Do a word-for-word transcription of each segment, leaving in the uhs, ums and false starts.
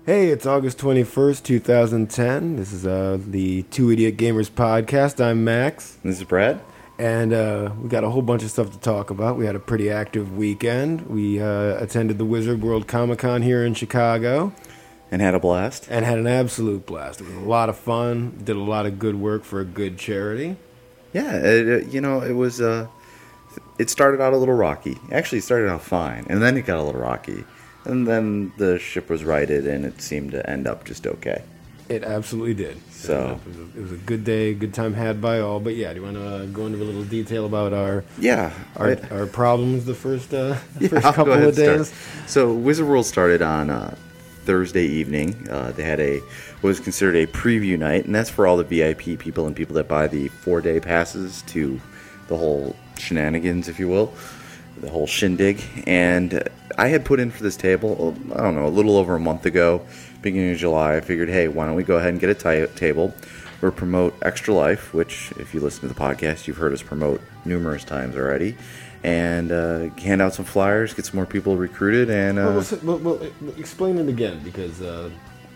Hey, it's August twenty-first, twenty ten. This is uh, the Two Idiot Gamers podcast. I'm Max. This is Brad. And uh, we got a whole bunch of stuff to talk about. We had a pretty active weekend. We uh, attended the Wizard World Comic Con here in Chicago. And had a blast. And had an absolute blast. It was a lot of fun. Did a lot of good work for a good charity. Yeah, it, you know, it was... Uh, it started out a little rocky. Actually, it started out fine. And then it got a little rocky. And then the ship was righted, and it seemed to end up just okay. It absolutely did. So it was, a, it was a good day, good time had by all. But yeah, do you want to uh, go into a little detail about our yeah our, I, our problems the first uh, the yeah, first I'll couple of days? Start. So Wizard World started on uh, Thursday evening. Uh, they had a what was considered a preview night, and that's for all the V I P people and people that buy the four day passes to the whole shenanigans, if you will. The whole shindig. And I had put in for this table, I don't know, a little over a month ago, beginning of July. I figured, hey, why don't we go ahead and get a t- table or promote Extra Life, which, if you listen to the podcast, you've heard us promote numerous times already, and uh, hand out some flyers, get some more people recruited, and... Uh, well, well, well, explain it again, because... Uh,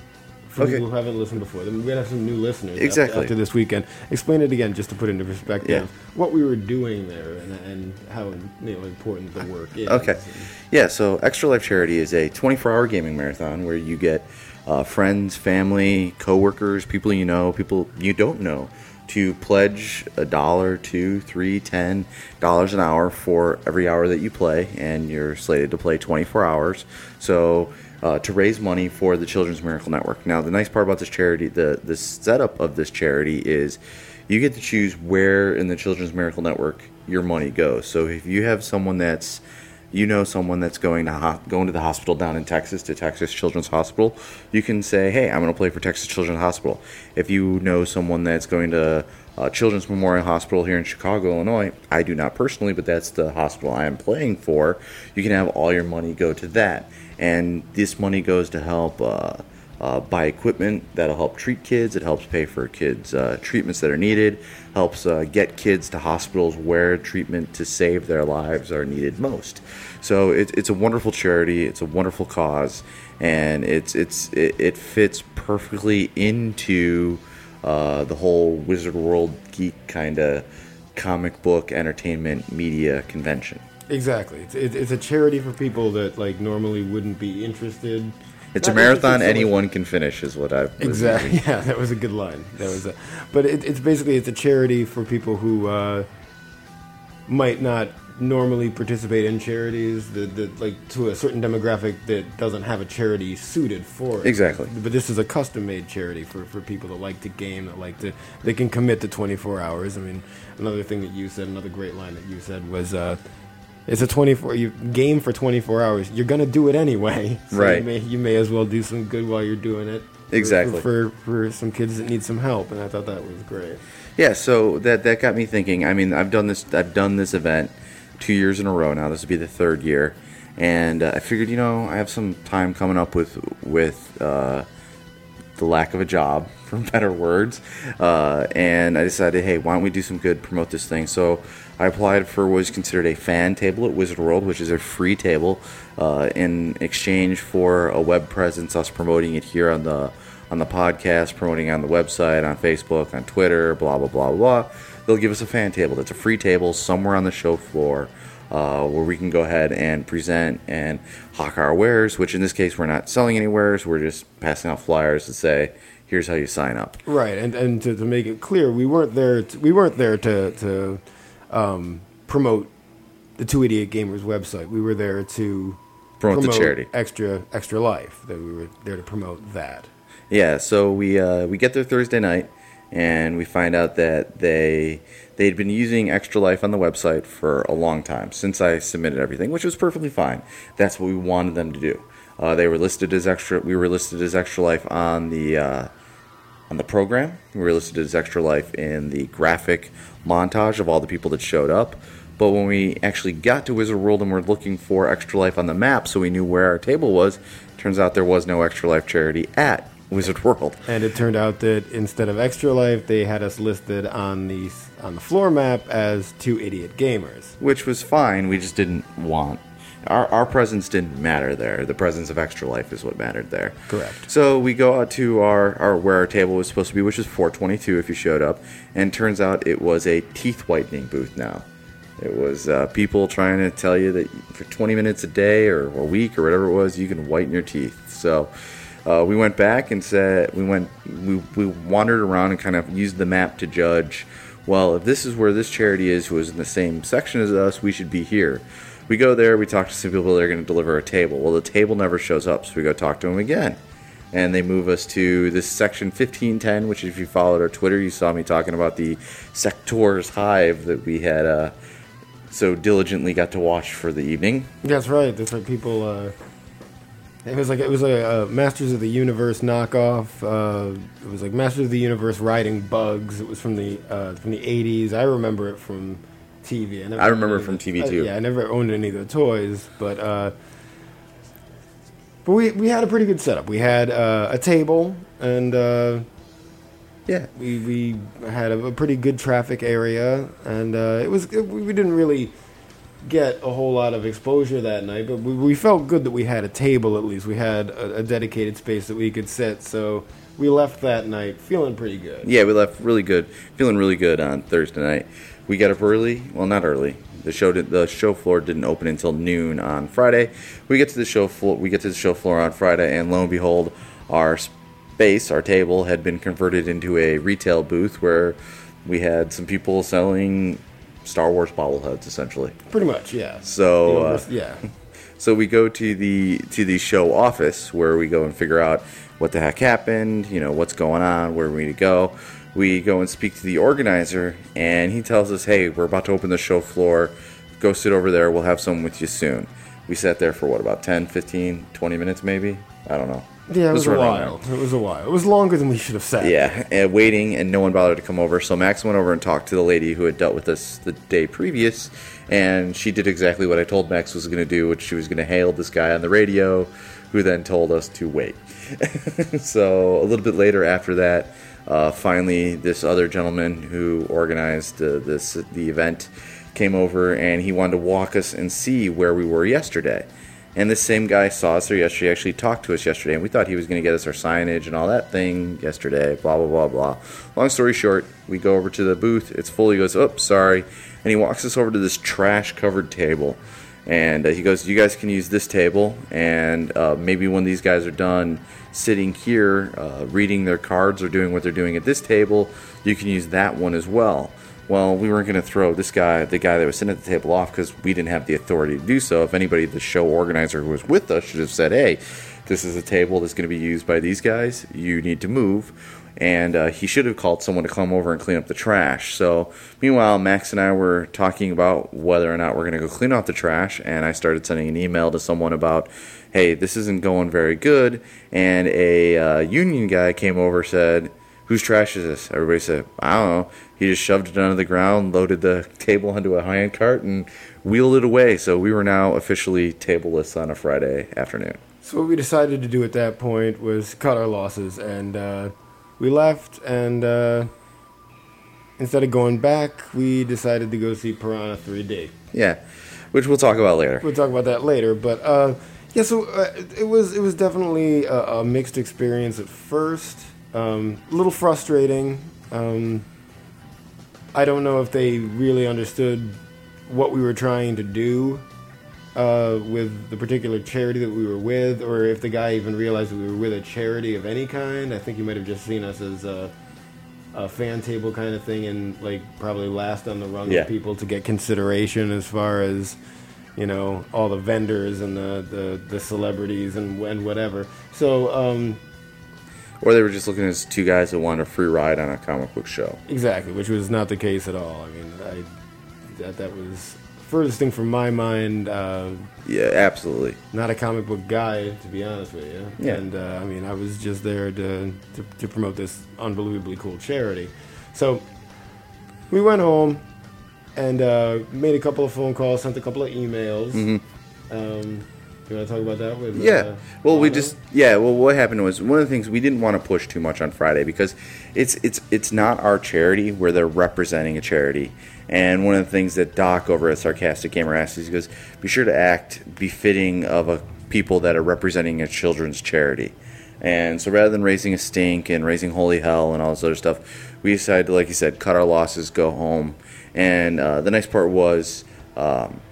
For okay. people who haven't listened before, then we're going to have some new listeners exactly. after, after this weekend. Explain it again, just to put into perspective, yeah. what we were doing there and, and how you know, important the work is. Okay. Yeah, so Extra Life Charity is a twenty-four hour gaming marathon where you get uh, friends, family, coworkers, people you know, people you don't know, to pledge a dollar, two, three, ten dollars an hour for every hour that you play, and you're slated to play twenty-four hours. So... Uh, to raise money for the Children's Miracle Network. Now, the nice part about this charity, the, the setup of this charity is you get to choose where in the Children's Miracle Network your money goes. So if you have someone that's, you know someone that's going to ho- going to the hospital down in Texas, to Texas Children's Hospital, you can say, hey, I'm going to play for Texas Children's Hospital. If you know someone that's going to uh, Children's Memorial Hospital here in Chicago, Illinois, I do not personally, but that's the hospital I am playing for, you can have all your money go to that. And this money goes to help uh, uh, buy equipment that'll help treat kids. It helps pay for kids' uh, treatments that are needed. Helps uh, get kids to hospitals where treatment to save their lives are needed most. So it, it's a wonderful charity. It's a wonderful cause, and it's it's it, it fits perfectly into uh, the whole Wizard World geek kind of comic book entertainment media convention. Exactly. It's, it's a charity for people that like normally wouldn't be interested. It's Not a marathon anyone can finish, is what I've... Exactly. Yeah, that was a good line. That was, a, but it, it's basically it's a charity for people who uh, might not normally participate in charities, that, that like to a certain demographic that doesn't have a charity suited for it. Exactly. But this is a custom-made charity for, for people that like to game, that like to they can commit to twenty-four hours. I mean, another thing that you said, another great line that you said was. Uh, It's a twenty-four you game for twenty-four hours. You're gonna do it anyway, so right? You may, you may as well do some good while you're doing it. For, exactly for, for for some kids that need some help, and I thought that was great. Yeah, so that that got me thinking. I mean, I've done this I've done this event two years in a row now. This will be the third year, and uh, I figured, you know, I have some time coming up with with uh, the lack of a job, for better words, uh, and I decided, hey, why don't we do some good, promote this thing? So I applied for what was considered a fan table at Wizard World, which is a free table, uh, in exchange for a web presence, us promoting it here on the on the podcast, promoting it on the website, on Facebook, on Twitter, blah, blah, blah, blah. They'll give us a fan table. That's a free table somewhere on the show floor uh, where we can go ahead and present and hawk our wares, which in this case we're not selling any wares. We're just passing out flyers to say, here's how you sign up. Right, and and to, to make it clear, we weren't there to, we weren't there to... to Um, promote the Two Idiot Gamers website. We were there to promote, promote the charity, extra extra life. That we were there to promote that. Yeah. So we uh, we get there Thursday night, and we find out that they they'd been using Extra Life on the website for a long time, since I submitted everything, which was perfectly fine. That's what we wanted them to do. Uh, they were listed as extra. We were listed as Extra Life on the. Uh, On the program, we were listed as Extra Life in the graphic montage of all the people that showed up. But when we actually got to Wizard World and were looking for Extra Life on the map so we knew where our table was, turns out there was no Extra Life charity at Wizard World. And it turned out that instead of Extra Life, they had us listed on the on the floor map as Two Idiot Gamers. Which was fine, we just didn't want Our, our presence didn't matter there. The presence of Extra Life is what mattered there. Correct. So we go out to our, our where our table was supposed to be, which is four twenty-two if you showed up, and turns out it was a teeth whitening booth now. It was uh, people trying to tell you that for twenty minutes a day or a week or whatever it was, you can whiten your teeth. So uh, we went back and said we went we we wandered around and kind of used the map to judge. Well, if this is where this charity is, who is in the same section as us, we should be here. We go there, we talk to some people that are going to deliver a table. Well, the table never shows up, so we go talk to them again. And they move us to this section fifteen ten, which if you followed our Twitter, you saw me talking about the Sector's Hive that we had uh, so diligently got to watch for the evening. That's right. That's right. People, uh, it was like it was a, a Masters of the Universe knockoff. Uh, it was like Masters of the Universe riding bugs. It was from the uh, from the eighties. I remember it from T V. I, never I remember it from the, T V too. Uh, yeah, I never owned any of the toys, but uh, but we we had a pretty good setup. We had uh, a table, and uh, yeah, we we had a, a pretty good traffic area, and uh, it was it, we didn't really get a whole lot of exposure that night, but we, we felt good that we had a table at least. We had a, a dedicated space that we could sit, so we left that night feeling pretty good. Yeah, we left really good, feeling really good on Thursday night. We got up early. Well, not early. The show did, the show floor didn't open until noon on Friday. We get to the show floor. We get to the show floor on Friday, and lo and behold, our space, our table, had been converted into a retail booth where we had some people selling Star Wars bobbleheads, essentially. Pretty much, yeah. So uh, yeah. So we go to the to the show office where we go and figure out what the heck happened. You know, what's going on, where we need to go. We go and speak to the organizer, and he tells us, hey, we're about to open the show floor. Go sit over there. We'll have someone with you soon. We sat there for, what, about ten, fifteen, twenty minutes maybe? I don't know. Yeah, it was a while. It was a while. It was longer than we should have sat. Yeah, and waiting, and no one bothered to come over. So Max went over and talked to the lady who had dealt with us the day previous, and she did exactly what I told Max was going to do, which she was going to hail this guy on the radio, who then told us to wait. So a little bit later after that, Uh, finally, this other gentleman who organized uh, this the event came over, and he wanted to walk us and see where we were yesterday. And this same guy saw us there yesterday, actually talked to us yesterday, and we thought he was going to get us our signage and all that thing yesterday, blah, blah, blah, blah. Long story short, we go over to the booth. It's full. He goes, oops, sorry. And he walks us over to this trash-covered table. And uh, he goes, you guys can use this table, and uh, maybe when these guys are done sitting here, uh, reading their cards or doing what they're doing at this table, you can use that one as well. Well, we weren't going to throw this guy, the guy that was sitting at the table, off because we didn't have the authority to do so. If anybody, the show organizer who was with us, should have said, hey, this is a table that's going to be used by these guys. You need to move. And uh, he should have called someone to come over and clean up the trash. So, meanwhile, Max and I were talking about whether or not we're going to go clean out the trash. And I started sending an email to someone about, hey, this isn't going very good. And a uh, union guy came over and said, whose trash is this? Everybody said, I don't know. He just shoved it onto the ground, loaded the table onto a hand cart, and wheeled it away. So we were now officially tableless on a Friday afternoon. So what we decided to do at that point was cut our losses, and uh, we left, and uh, instead of going back, we decided to go see Piranha three D. Yeah, which we'll talk about later. We'll talk about that later, but uh, yeah, so uh, it was it was definitely a, a mixed experience at first. Um, a little frustrating. Um, I don't know if they really understood what we were trying to do uh, with the particular charity that we were with, or if the guy even realized that we were with a charity of any kind. I think he might have just seen us as a, a fan table kind of thing, and like probably last on the rung yeah. of people to get consideration as far as, you know, all the vendors and the, the, the celebrities and, and whatever. So, um, or they were just looking as two guys that wanted a free ride on a comic book show. Exactly, which was not the case at all. I mean, I, that that was furthest thing from my mind. Uh, yeah, absolutely. Not a comic book guy, to be honest with you. Yeah. And uh, I mean, I was just there to, to to promote this unbelievably cool charity. So we went home and uh, made a couple of phone calls, sent a couple of emails. Mm-hmm. Um, You want to talk about that with? Yeah. Uh, well, we Lano? just yeah. Well, what happened was one of the things we didn't want to push too much on Friday because it's it's it's not our charity where they're representing a charity. And one of the things that Doc over at Sarcastic Gamer asked is, he goes, be sure to act befitting of a people that are representing a children's charity. And so rather than raising a stink and raising holy hell and all this other stuff, we decided to, like you said, cut our losses, go home. And uh, the nice part was um,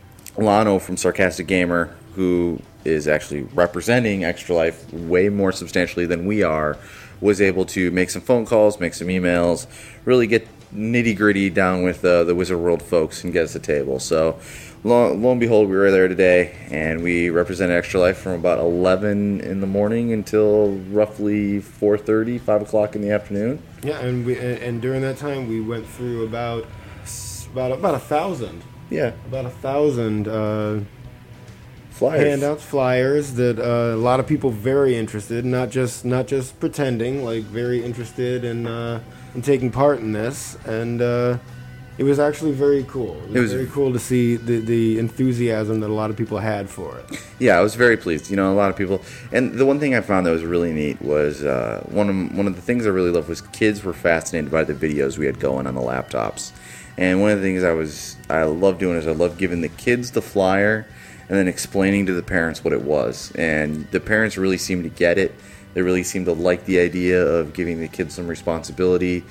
Lano from Sarcastic Gamer, who is actually representing Extra Life way more substantially than we are, was able to make some phone calls, make some emails, really get nitty-gritty down with uh, the Wizard World folks and get us a table. So lo, lo and behold, we were there today, and we represented Extra Life from about eleven in the morning until roughly four thirty, five o'clock in the afternoon. Yeah, and we and, and during that time we went through about about about a thousand. Yeah, About a thousand uh, flyers. handouts, flyers that uh, a lot of people very interested, not just not just pretending, like very interested in uh, in taking part in this, and uh, it was actually very cool. It was, It was- very cool to see the the enthusiasm that a lot of people had for it. Yeah, I was very pleased. You know, a lot of people, and the one thing I found that was really neat was uh, one of one of the things I really loved was kids were fascinated by the videos we had going on the laptops. And one of the things I was I love doing is I love giving the kids the flyer and then explaining to the parents what it was. And the parents really seemed to get it. They really seemed to like the idea of giving the kids some responsibility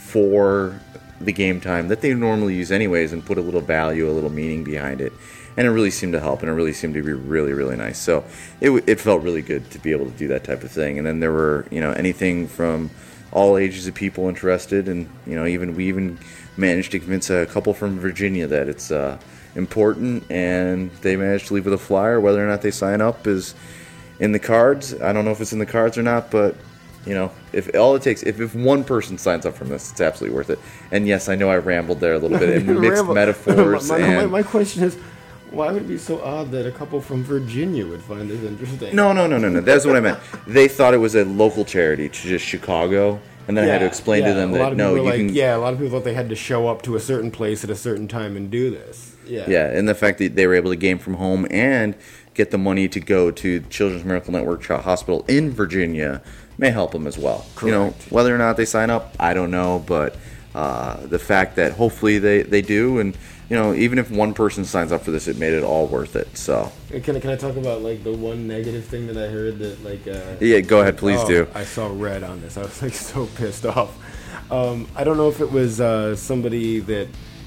for the game time that they normally use anyways, and put a little value, a little meaning behind it. And it really seemed to help, and it really seemed to be really, really nice. So it w- it felt really good to be able to do that type of thing. And then there were, you know, anything from all ages of people interested, and you know, even we even managed to convince a couple from Virginia that it's uh, important, and they managed to leave with a flyer. Whether or not they sign up is in the cards. I don't know if it's in the cards or not, but you know, if all it takes, if, if one person signs up from this, it's absolutely worth it. And yes, I know I rambled there a little bit and mixed Ramble. metaphors. my, my, and my question is, why would it be so odd that a couple from Virginia would find this interesting? no, no, no, no, no. That's what I meant. They thought it was a local charity to just Chicago. And then I had to explain yeah, to them a lot that of no, people you were like, can. yeah, a lot of people thought they had to show up to a certain place at a certain time and do this. Yeah, Yeah, and the fact that they were able to game from home and get the money to go to Children's Miracle Network Hospital in Virginia may help them as well. You know, Correct. whether or not they sign up, I don't know, but uh, the fact that hopefully they, they do, and you know, even if one person signs up for this, it made it all worth it. So Can I, can I talk about like the one negative thing that I heard that like uh, yeah, go ahead, please oh, do. I saw red on this. I was like so pissed off. Um, I don't know if it was uh, somebody that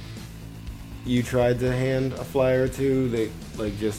you tried to hand a flyer to that like just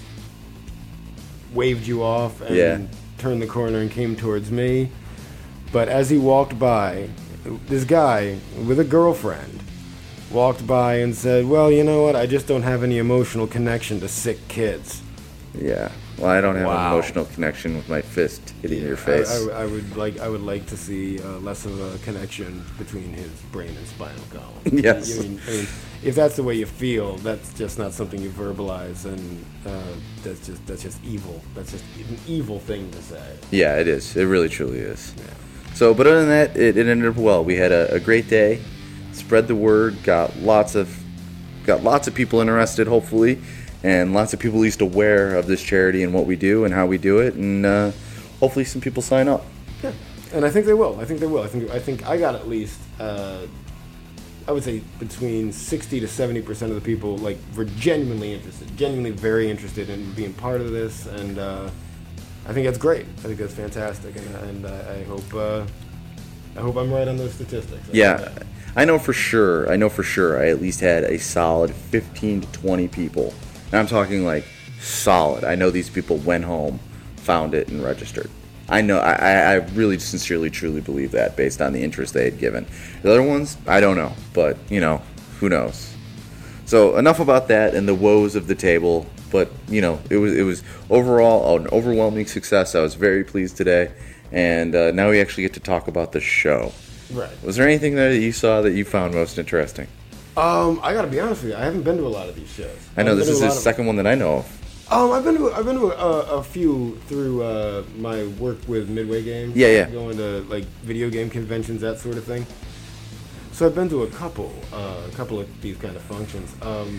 waved you off and Yeah. turned the corner and came towards me. But as he walked by, this guy with a girlfriend walked by and said, "Well, you know what? I just don't have any emotional connection to sick kids." Yeah. Well, I don't have an Wow. emotional connection with my fist hitting your I- face. I, I would like I would like to see uh, less of a connection between his brain and spinal column. Yes. I mean, I mean, if that's the way you feel, that's just not something you verbalize, and uh, that's just that's just evil. That's just an evil thing to say. Yeah, it is. It really, truly is. So, but other than that, it, it ended up well. We had a, a great day. Spread the word. Got lots of got lots of people interested, hopefully, and lots of people at least aware of this charity and what we do and how we do it, and uh, hopefully some people sign up. Yeah, and I think they will. I think they will. I think I think I got at least uh, I would say between sixty to seventy percent of the people like were genuinely interested, genuinely very interested in being part of this, and uh, I think that's great. I think that's fantastic, and, and I, I hope uh, I hope I'm right on those statistics. I Yeah, hope that. I know for sure. I know for sure. I at least had a solid fifteen to twenty people. And I'm talking like solid. I know these people went home, found it, and registered. I know. I, I I really sincerely, truly believe that based on the interest they had given. The other ones, I don't know, but you know, who knows? So enough about that and the woes of the table. But you know, it was it was overall an overwhelming success. I was very pleased today, and uh, now we actually get to talk about the show. Right. Was there anything there that you saw that you found most interesting? Um, I gotta be honest with you. I haven't been to a lot of these shows. I know haven't this been is to a the lot of- second one that I know of. Um, I've been to I've been to a, a few through uh, my work with Midway Games. Yeah, yeah. Going to like video game conventions, that sort of thing. So I've been to a couple, uh, a couple of these kind of functions. Um,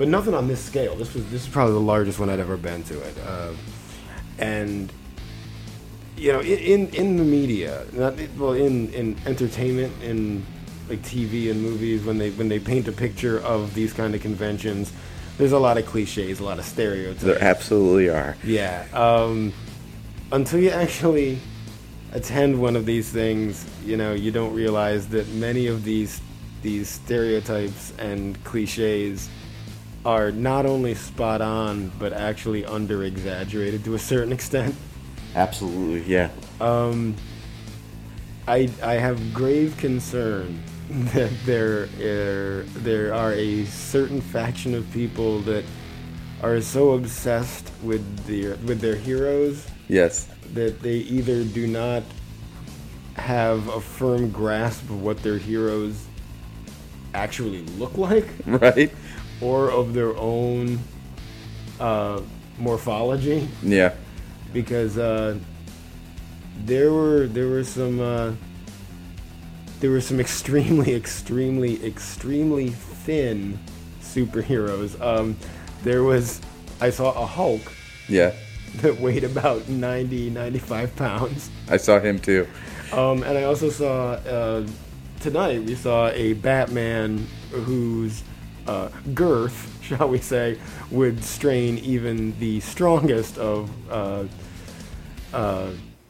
but nothing on this scale. This was this is probably the largest one I'd ever been to it, uh, and you know, in in the media, not well in in entertainment, in like T V and movies, when they when they paint a picture of these kind of conventions, there's a lot of cliches, a lot of stereotypes. There absolutely are. Yeah. Um, until you actually attend one of these things, you know, you don't realize that many of these these stereotypes and cliches are not only spot on, but actually under exaggerated to a certain extent. Absolutely, yeah. Um, I I have grave concern that there are, there are a certain faction of people that are so obsessed with their with their heroes. Yes. That they either do not have a firm grasp of what their heroes actually look like, right, or of their own uh, morphology. Yeah. Because uh, there were there were some uh, there were some extremely extremely extremely thin superheroes. Um, there was I saw a Hulk. Yeah. That weighed about ninety, ninety-five pounds. I saw him too. Um, and I also saw, uh, tonight we saw a Batman whose uh, girth, shall we say, would strain even the strongest of uh, uh,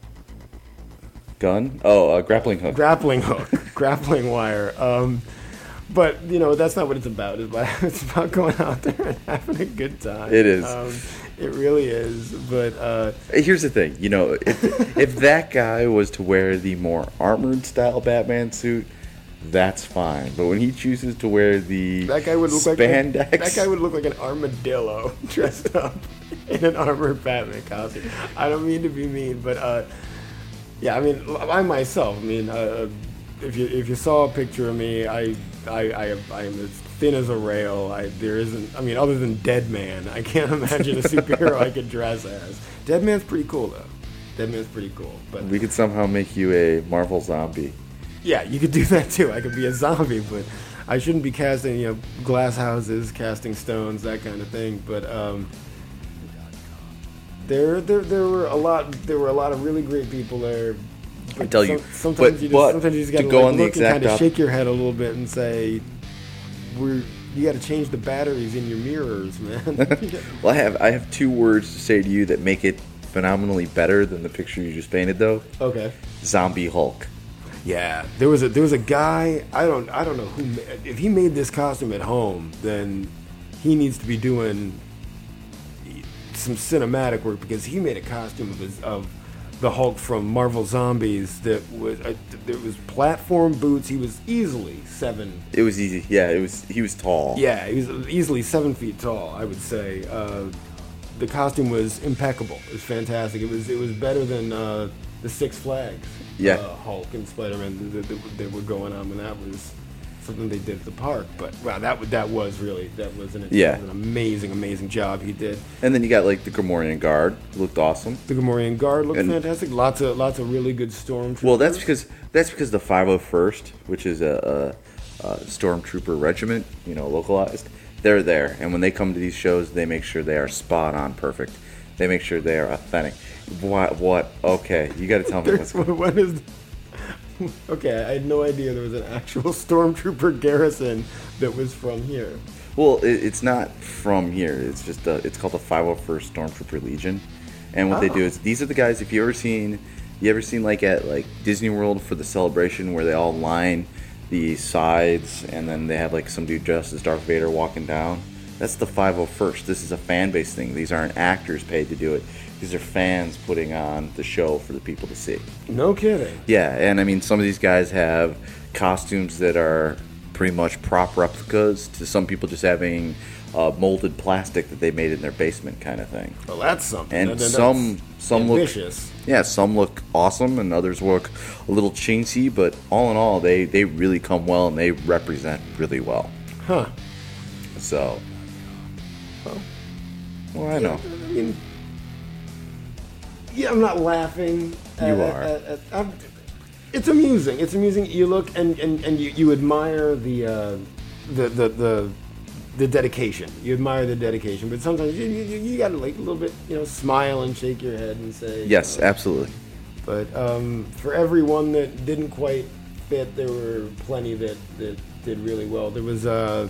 gun? Oh, a grappling hook. Grappling hook, grappling wire. Um, but you know that's not what it's about. It's about, it's about going out there and having a good time. It is. Um, it really is. But uh, here's the thing. You know, if if that guy was to wear the more armored style Batman suit, that's fine. But when he chooses to wear the that guy would look spandex, like a, that guy would look like an armadillo dressed up in an armored Batman costume. I don't mean to be mean, but uh, yeah, I mean, I myself. I mean, uh, if you if you saw a picture of me, I I I I am as thin as a rail. I there isn't. I mean, other than Dead Man, I can't imagine a superhero I could dress as. Dead Man's pretty cool though. Dead Man's pretty cool. But we could somehow make you a Marvel zombie. Yeah, you could do that too. I could be a zombie, but I shouldn't be casting, you know, glass houses, casting stones, that kind of thing. But um, there, there, there were a lot. There were a lot of really great people there. I tell you, sometimes but, you just but sometimes you just got to to go like on the look and exact kind of op- shake your head a little bit and say, "We're you got to change the batteries in your mirrors, man." Well, I have I have two words to say to you that make it phenomenally better than the picture you just painted, though. Okay. Zombie Hulk. Yeah, there was a there was a guy. I don't I don't know who. If he made this costume at home, then he needs to be doing some cinematic work because he made a costume of his, of the Hulk from Marvel Zombies that was uh, there was platform boots. He was easily seven. It was easy. Yeah, it was. He was tall. Yeah, he was easily seven feet tall. I would say uh, the costume was impeccable. It was fantastic. It was it was better than uh, the Six Flags. Yeah. Uh, Hulk and Spider-Man that, that, that were going on when that was something they did at the park. But wow, that that was really that was an, yeah. was an amazing amazing job he did. And then you got like the Gamorrean Guard, looked awesome. The Gamorrean Guard looked and, fantastic. Lots of lots of really good stormtroopers. Well, that's because that's because the five oh first, which is a, a, a stormtrooper regiment, you know, localized. They're there, and when they come to these shows, they make sure they are spot on, perfect. They make sure they are authentic. What? What? Okay, you got to tell me what's going on. What is? Okay, I had no idea there was an actual stormtrooper garrison that was from here. Well, it, it's not from here. It's just a, it's called the five oh first Stormtrooper Legion, and what oh. they do is these are the guys. If you ever seen, you ever seen like at like Disney World for the celebration where they all line the sides and then they have like some dude dressed as Darth Vader walking down. That's the five oh first. This is a fan base thing. These aren't actors paid to do it. These are fans putting on the show for the people to see. No kidding. Yeah, and I mean, some of these guys have costumes that are pretty much prop replicas to some people just having uh, molded plastic that they made in their basement kind of thing. Well, that's something. And that, that, some some ambitious. look yeah, some look awesome and others look a little chintzy, but all in all, they, they really come well and they represent really well. Huh. So, well, well I know. I mean, yeah, I'm not laughing. At, You are. At, at, I'm, it's amusing. It's amusing. You look and, and, and you, you admire the, uh, the the the the dedication. You admire the dedication, but sometimes you you, you got to like a little bit, you know, smile and shake your head and say Yes, you know, absolutely. But um, for every one that didn't quite fit, there were plenty that, that did really well. There was uh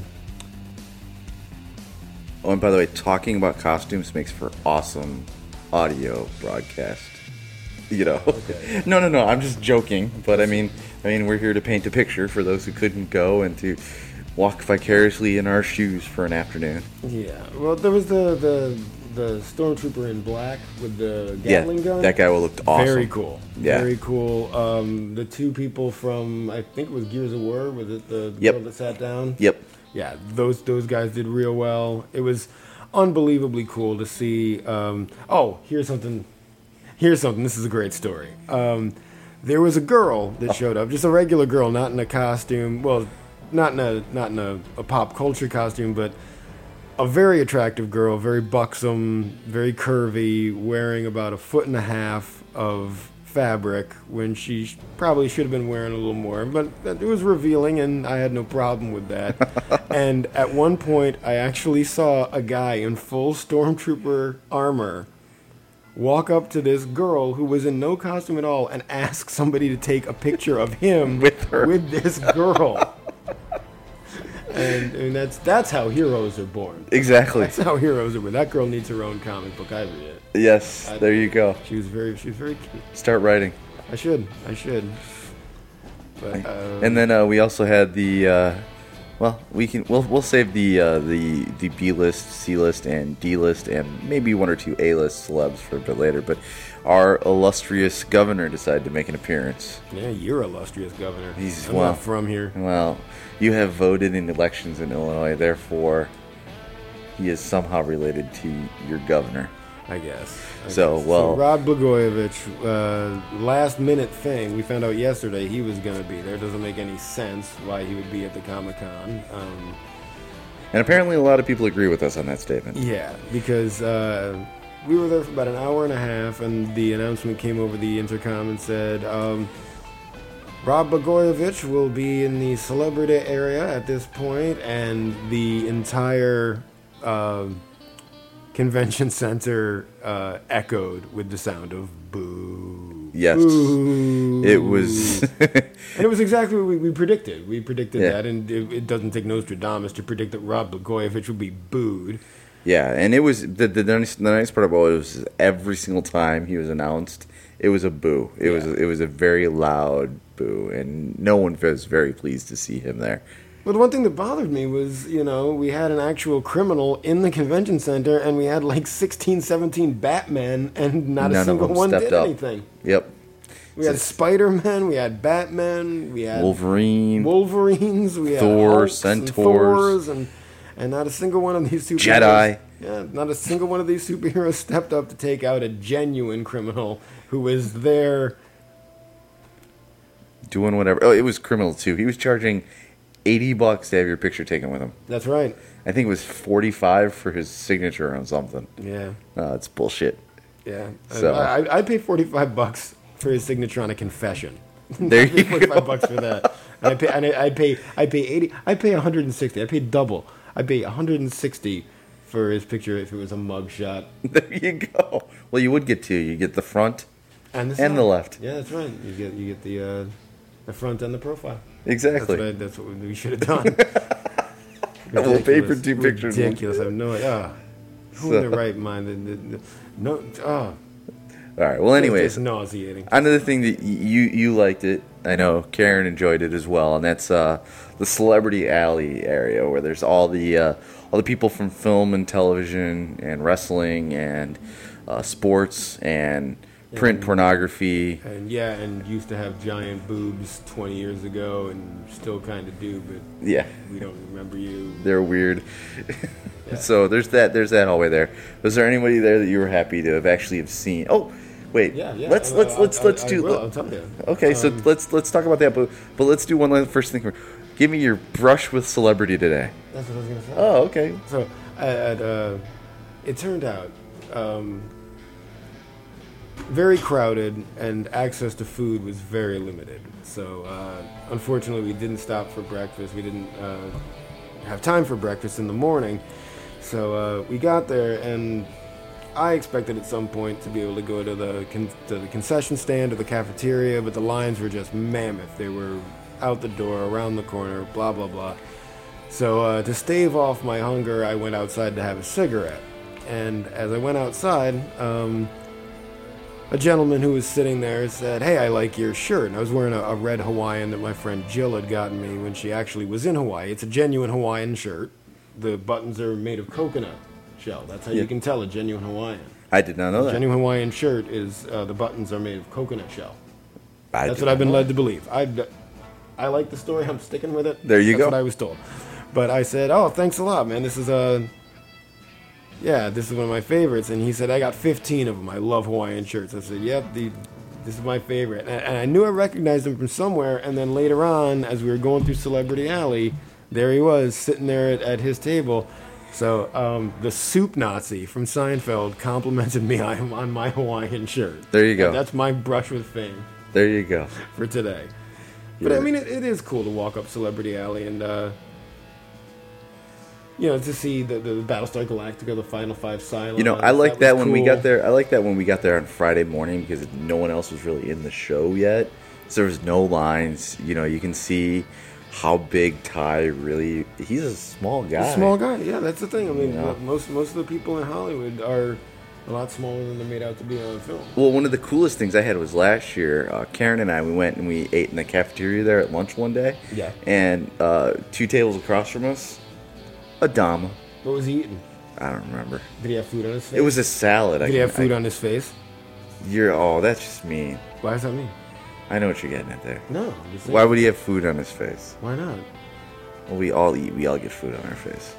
Oh, and by the way, talking about costumes makes for awesome audio broadcast. You know, Okay. no, no, no. I'm just joking, but I mean, I mean, we're here to paint a picture for those who couldn't go and to walk vicariously in our shoes for an afternoon. yeah. Well, there was the the the stormtrooper in black with the Yeah, Gatling gun. that guy looked awesome. Very cool. Yeah. Very cool. Um, the two people from I think it was Gears of War. Was it the, the Yep. girl that sat down? Yep. Yeah, those those guys did real well. It was unbelievably cool to see. Um, oh, here's something. Here's something. This is a great story. Um, there was a girl that showed up, just a regular girl, not in a costume. Well, not in a not in a, a pop culture costume, but a very attractive girl, very buxom, very curvy, wearing about a foot and a half of fabric when she sh- probably should have been wearing a little more, but it was revealing and I had no problem with that. And at one point I actually saw a guy in full stormtrooper armor walk up to this girl who was in no costume at all and ask somebody to take a picture of him With her. with this girl. And, and that's that's how heroes are born. Exactly. That's how heroes are born. That girl needs her own comic book. I read it. Yes. I- There you go. She was very she was very cute. Start writing. I should. I should. But uh, And then uh, we also had the, uh, well, we can we'll we'll save the uh, the the B list, C list, and D list, and maybe one or two A list celebs for a bit later. But our illustrious governor decided to make an appearance. yeah, you're illustrious governor. He's- I'm well, not from here. Well, you have voted in elections in Illinois, therefore, he is somehow related to your governor. I guess. I So, guess. well- Rod Blagojevich, uh, last minute thing. We found out yesterday he was going to be there. Doesn't make any sense why he would be at the Comic Con. Um, And apparently, a lot of people agree with us on that statement. Yeah, because uh, we were there for about an hour and a half, and the announcement came over the intercom and said, um, Rob Blagojevich will be in the celebrity area at this point, and the entire uh, convention center uh, echoed with the sound of boo. Yes. Boo. It was. And it was exactly what we, we predicted. We predicted Yeah. that, and it, it doesn't take Nostradamus to predict that Rob Blagojevich would be booed. Yeah, and it was the the, the, nice, the nice part about it was every single time he was announced, it was a boo. It was Yeah. it was a very loud boo, and no one was very pleased to see him there. Well, the one thing that bothered me was, you know, we had an actual criminal in the convention center, and we had like sixteen, seventeen Batmen, and not None a of single them one stepped did up. anything. Yep, We had Spider-Man, we had Batman, we had Wolverine, Wolverines, we had Thor, Hulks and Centaurs. Thors, and and not a single one of these superheroes. Jedi. Yeah, not a single one of these superheroes stepped up to take out a genuine criminal who was there. doing whatever. Oh, it was criminal too. He was charging eighty bucks to have your picture taken with him. That's right. I think it was forty-five for his signature on something. Yeah, No, it's bullshit. yeah. So- I, I, I paid forty-five bucks for his signature on a confession. There you forty-five go. bucks for that. And I pay, and I, I pay, I pay eighty. I pay one hundred and sixty. I paid double. I pay one hundred and sixty for his picture if it was a mug shot. There you go. Well, you would get two. You get the front And the, and the side. left. Yeah, that's right. You get you get the uh, the front and the profile. Exactly. That's what, I, that's what we should have done. We'll pay for Ridiculous. two pictures. Ridiculous. I have no idea. Ah, who So- in their right mind? The- the- the- No. Oh, All right. Well, anyways, it's nauseating. another thing that y- you you liked it. I know Karen enjoyed it as well, and that's uh, the Celebrity Alley area where there's all the uh, all the people from film and television and wrestling and uh, sports and print And- pornography. And yeah, and used to have giant boobs twenty years ago, and still kind of do, but Yeah, we don't remember you. they're weird. Yeah. So there's that. There's that hallway there. Was there anybody there that you were happy to have actually have seen? Oh, wait. Yeah, yeah. Let's I- let's I- let's I- let's I do. will, I'll tell you. Okay, so Um, let's let's talk about that, but but let's do one last first thing. Give me your brush with celebrity today. That's what I was gonna say. Oh, okay. So, at, uh, it turned out um, very crowded, and access to food was very limited. So, uh, unfortunately, we didn't stop for breakfast. We didn't uh, have time for breakfast in the morning. So uh, we got there, and I expected at some point to be able to go to the con- to the concession stand or the cafeteria, but the lines were just mammoth. They were out the door, around the corner, blah, blah, blah. So uh, to stave off my hunger, I went outside to have a cigarette. And as I went outside, um, a gentleman who was sitting there said, "Hey, I like your shirt." And I was wearing a, a red Hawaiian that my friend Jill had gotten me when she actually was in Hawaii. It's a genuine Hawaiian shirt. The buttons are made of coconut shell. That's how Yeah. you can tell a genuine Hawaiian. I did not know A that. genuine Hawaiian shirt is uh, the buttons are made of coconut shell. I That's did what I've not been know led to believe. I, I like the story. I'm sticking with it. There you That's go. what I was told. But I said, "Oh, thanks a lot, man. This is a, yeah, this is one of my favorites." And he said, "I got fifteen of them. I love Hawaiian shirts." I said, "Yep, the, this is my favorite." And, and I knew I recognized him from somewhere. And then later on, as we were going through Celebrity Alley, there he was sitting there at, at his table. So um, the soup Nazi from Seinfeld complimented me on, on my Hawaiian shirt. There you go. And that's my brush with fame There you go. for today. But Yeah. I mean, it, it is cool to walk up Celebrity Alley and, uh, you know, to see the, the Battlestar Galactica, the Final Five Cylons. You know, I like that, was when we cool. got there. I like that when we got there on Friday morning because no one else was really in the show yet. So there was no lines. You know, you can see how big Ty really. He's a small guy. A small guy, yeah, that's the thing. I mean, Yeah. most most of the people in Hollywood are a lot smaller than they're made out to be on film. Well, one of the coolest things I had was last year. Uh, Karen and I, we went and we ate in the cafeteria there at lunch one day. Yeah. And uh, two tables across from us, Adama. What was he eating? I don't remember. Did he have food on his face? It was a salad. Did I he have can- food I- on his face? You're. Oh, that's just mean. Why does that mean? I know what you're getting at there. No. I'm just saying. Why would he have food on his face? Why not? Well, we all eat. We all get food on our face.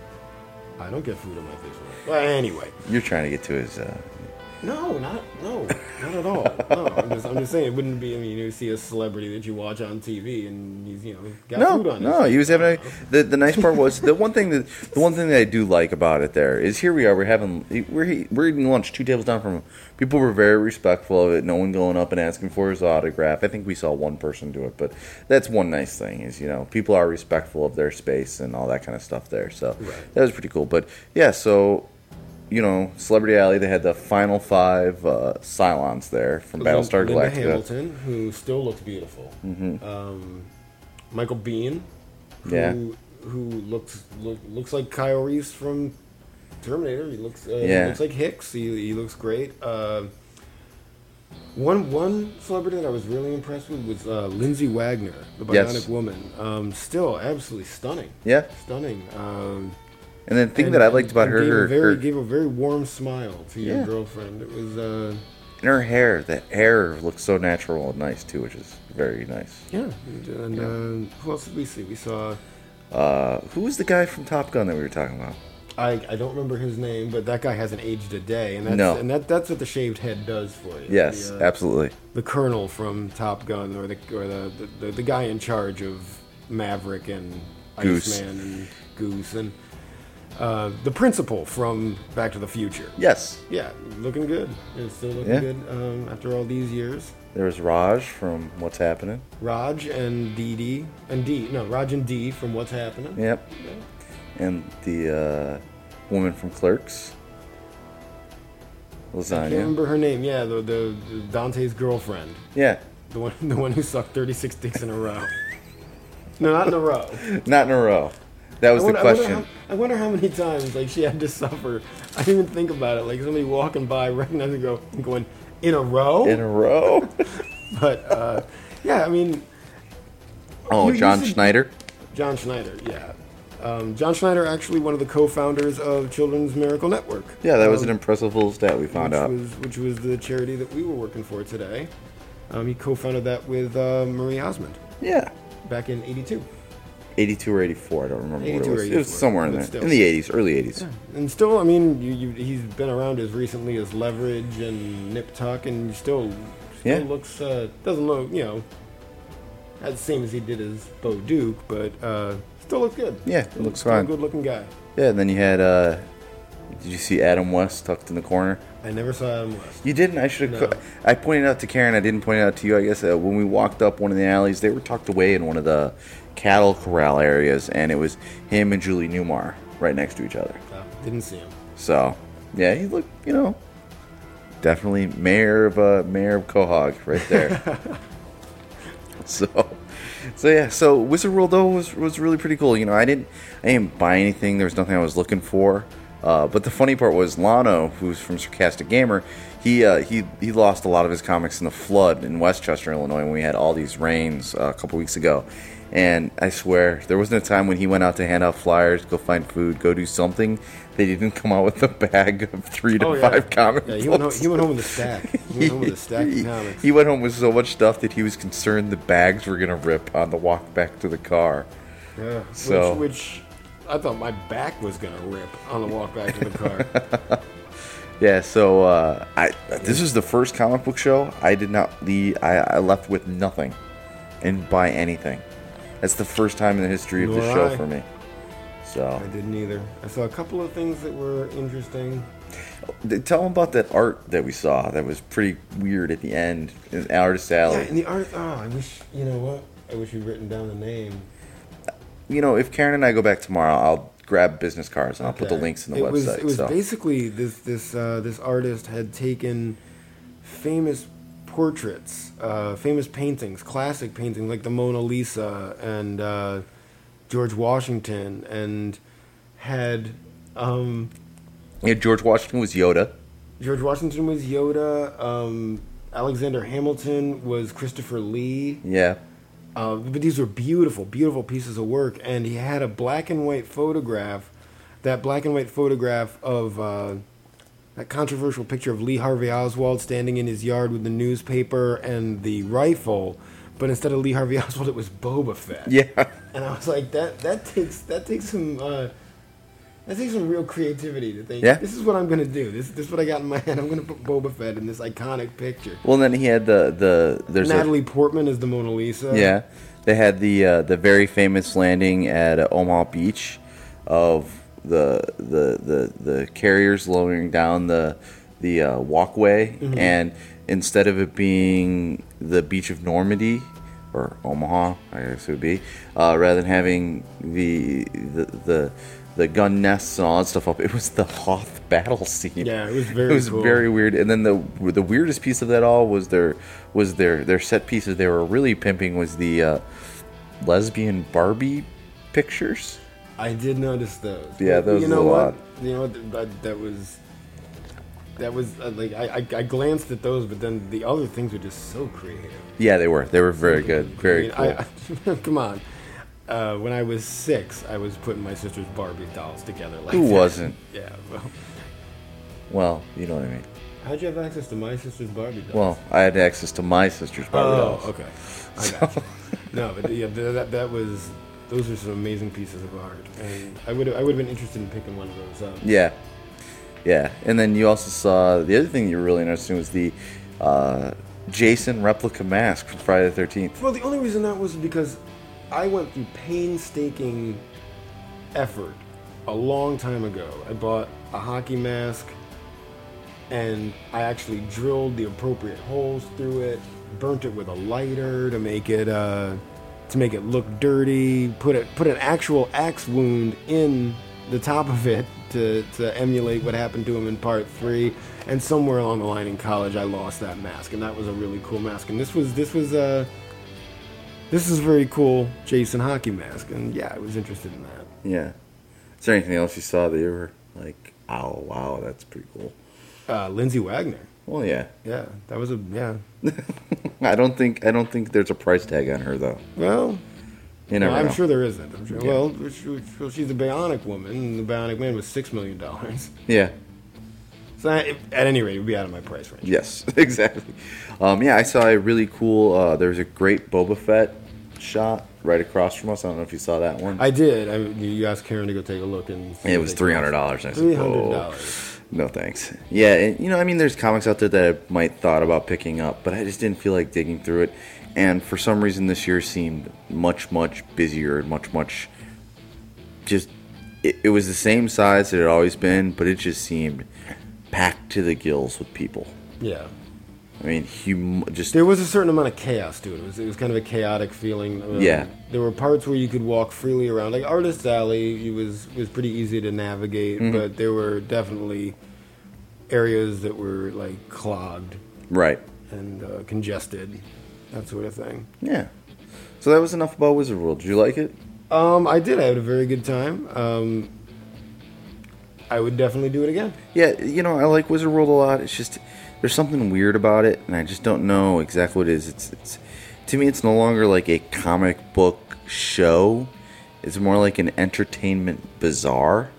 I don't get food on my face. Well, anyway. You're trying to get to his. Uh, No, not no, not at all. No, I'm just, I'm just saying it wouldn't be. I mean, you see a celebrity that you watch on T V and he's, you know, got no, food on. no, his he was having. A, the the nice part was the one thing that the one thing that I do like about it there is here we are. We're having we're we're eating lunch two tables down from him. People were very respectful of it. No one going up and asking for his autograph. I think we saw one person do it, but that's one nice thing is you know people are respectful of their space and all that kind of stuff there. So Right. that was pretty cool. But yeah, so. You know, Celebrity Alley, they had the final five uh, Cylons there from Battlestar Linda Galactica. Hamilton, who still looked beautiful. Mm-hmm. Um, Michael Biehn, who, Yeah. who looks look, looks like Kyle Reese from Terminator. He looks uh, Yeah. he looks like Hicks. He, he looks great. Uh, one one celebrity that I was really impressed with was uh, Lindsay Wagner, the Bionic Yes. Woman. Um, still absolutely stunning. Yeah. Stunning. Um, And the thing and- that I liked about and her, gave her, a very her, gave a very warm smile to your Yeah. girlfriend. It was uh, and her hair, the hair looks so natural and nice too, which is very nice. yeah. And, and uh, who else did we see? We saw. Uh, who was the guy from Top Gun that we were talking about? I, I don't remember his name, but that guy hasn't aged a day, and that's No. and that that's what the shaved head does for you. Yes, the, uh, absolutely. the colonel from Top Gun, or the or the, the, the, the guy in charge of Maverick and Goose. Iceman and Goose, and uh, the principal from Back to the Future. Yes, Yeah, looking good. It's still looking Yeah. good um, after all these years. there was Raj from What's Happening. Raj and Dee Dee and Dee no Raj and Dee from What's Happening. Yep, and the uh, woman from Clerks, I can't Lasagna. remember her name. Yeah, the, the, the Dante's girlfriend. Yeah, The one, the one who sucked thirty-six dicks in a row. No, not in a row. not in a row. That was I wonder, the I wonder question. how, I wonder how many times like she had to suffer. I didn't even think about it. Like somebody walking by, recognizing, and go, and going in a row. In a row. But uh, yeah, I mean, Oh, You- you John said- Schneider. John Schneider. Yeah, um, John Schneider actually one of the co-founders of Children's Miracle Network. Yeah, that was um, an impressive little stat we found which out. Was, which was the charity that we were working for today. Um, he co-founded that with uh, Marie Osmond Yeah, back in eighty-two. eighty-two or eighty-four. I don't remember what it eighty-two or was. It was eighty-four, somewhere in but there, still. in the eighties, early eighties. And still, I mean, you, you, he's been around as recently as Leverage and Nip Tuck, and still, still Yeah. looks uh, doesn't look, you know, as the same as he did as Bo Duke, but uh, still looks good. Yeah, it looks still fine. a good-looking guy. Yeah, and then you had, uh, did you see Adam West tucked in the corner? I never saw Adam West. You didn't? I should have. No. Co- I pointed out to Karen. I didn't point it out to you. I guess uh, when we walked up one of the alleys, they were tucked away in one of the cattle corral areas, and it was him and Julie Newmar right next to each other. Oh, didn't see him. So, yeah, he looked, you know, definitely mayor of uh, mayor of Quahog right there. so, so yeah, so Wizard World though was was really pretty cool. You know, I didn't I didn't buy anything. There was nothing I was looking for. Uh, but the funny part was Lano, who's from Sarcastic Gamer, he uh, he he lost a lot of his comics in the flood in Westchester, Illinois, when we had all these rains uh, a couple weeks ago. And I swear, there wasn't a time when he went out to hand out flyers, go find food, go do something, they didn't come out with a bag of three to Oh, yeah. five comics. Yeah, he went, home, he went home with a stack. He went home with a stack of he, comics. he went home with so much stuff that he was concerned the bags were going to rip on the walk back to the car. Yeah, So- which, which I thought my back was gonna rip on the walk back to the car. Yeah, so uh, I this is the first comic book show I did not leave. I, I left with nothing and buy anything. That's the first time in the history of the Nor show I. for me. So I didn't either. I saw a couple of things that were interesting. tell them about that art that we saw. That was pretty weird at the end. In Artist Alley. Yeah, and the art. Oh, I wish. You know what? I wish you'd written down the name. You know, if Karen and I go back tomorrow, I'll grab business cards and I'll put the Okay. links in the it website. Was, it was so. basically this this uh, this artist had taken famous portraits, uh, famous paintings, classic paintings like the Mona Lisa and uh, George Washington, and had um, Yeah, George Washington was Yoda. George Washington was Yoda. Um, Alexander Hamilton was Christopher Lee. Yeah. Uh, but these were beautiful, beautiful pieces of work. And he had a black and white photograph, that black and white photograph of uh, that controversial picture of Lee Harvey Oswald standing in his yard with the newspaper and the rifle. But instead of Lee Harvey Oswald, it was Boba Fett. Yeah. And I was like, that that takes that takes some uh, that takes some real creativity to think. Yeah. This is what I'm gonna do. This this is what I got in my head. I'm gonna put Boba Fett in this iconic picture. Well, then he had the the there's Natalie Portman is the Mona Lisa. a yeah. They had the uh, the very famous landing at uh, Omaha Beach of the the the the carriers lowering down the the uh, walkway, Mm-hmm. and instead of it being the beach of Normandy or Omaha, I guess it would be, uh, rather than having the the the the gun nests and all that stuff up, it was the Hoth battle scene. Yeah, it was very It was cool. very weird. And then the the weirdest piece of that all was their was their their set pieces they were really pimping was the uh, lesbian Barbie pictures. I did notice those. Yeah, But those You was know a what? lot. You know what? That, that was. That was uh, like I, I I glanced at those, but then the other things were just so creative. Yeah, they were. They were very good. Very I mean, cool. I, come on. Uh, when I was six, I was putting my sister's Barbie dolls together. Like Who that. wasn't? Yeah. Well, Well, you know what I mean. how'd you have access to my sister's Barbie dolls? Well, I had access to my sister's Barbie oh, dolls. okay. I got you. No, but yeah, that, that that was. Those are some amazing pieces of art, and I would I would have been interested in picking one of those up. Yeah, yeah. And then you also saw the other thing you were really interested in was the uh, Jason replica mask from Friday the thirteenth. Well, the only reason that was because I went through painstaking effort a long time ago. I bought a hockey mask, and I actually drilled the appropriate holes through it, burnt it with a lighter to make it uh, to make it look dirty. Put it put an actual axe wound in the top of it to to emulate what happened to him in part three. And somewhere along the line in college, I lost that mask, and that was a really cool mask. And this was this was uh, this is a very cool Jason hockey mask, and yeah, I was interested in that. Yeah. Is there anything else you saw that you were like, "Oh, wow, that's pretty cool"? Uh, Lindsay Wagner, Well, yeah. yeah, that was a yeah. I don't think I don't think there's a price tag on her though. Well, You never well, I'm know. sure there isn't. I'm sure. Yeah. Well, she- well, she's a Bionic Woman, and the Bionic Man was six million dollars. Yeah. So I, at any rate, it would be out of my price range. Yes. Exactly. Um, yeah, I saw a really cool. Uh, there was a great Boba Fett shot right across from us. I don't know if you saw that one. I did. I, you asked Karen to go take a look, and see it what was they three cost. hundred dollars. I said, Three hundred "Whoa." dollars. No thanks. Yeah, and, you know, I mean, there's comics out there that I might thought about picking up, but I just didn't feel like digging through it. And for some reason, this year seemed much, much busier and much, much. Just, it, it was the same size that it had always been, but it just seemed packed to the gills with people. Yeah. I mean, hum- just There was a certain amount of chaos to it. It was, it was kind of a chaotic feeling. Um, Yeah. There were parts where you could walk freely around. Like Artist Alley, it was was pretty easy to navigate, Mhm. but there were definitely areas that were like clogged right. and uh, congested, that sort of thing. Yeah. So that was enough about Wizard World. Did you like it? Um, I did. I had a very good time. Um, I would definitely do it again. Yeah, you know, I like Wizard World a lot. It's just there's something weird about it, and I just don't know exactly what it is. It's, it's to me, it's no longer like a comic book show. It's more like an entertainment bazaar.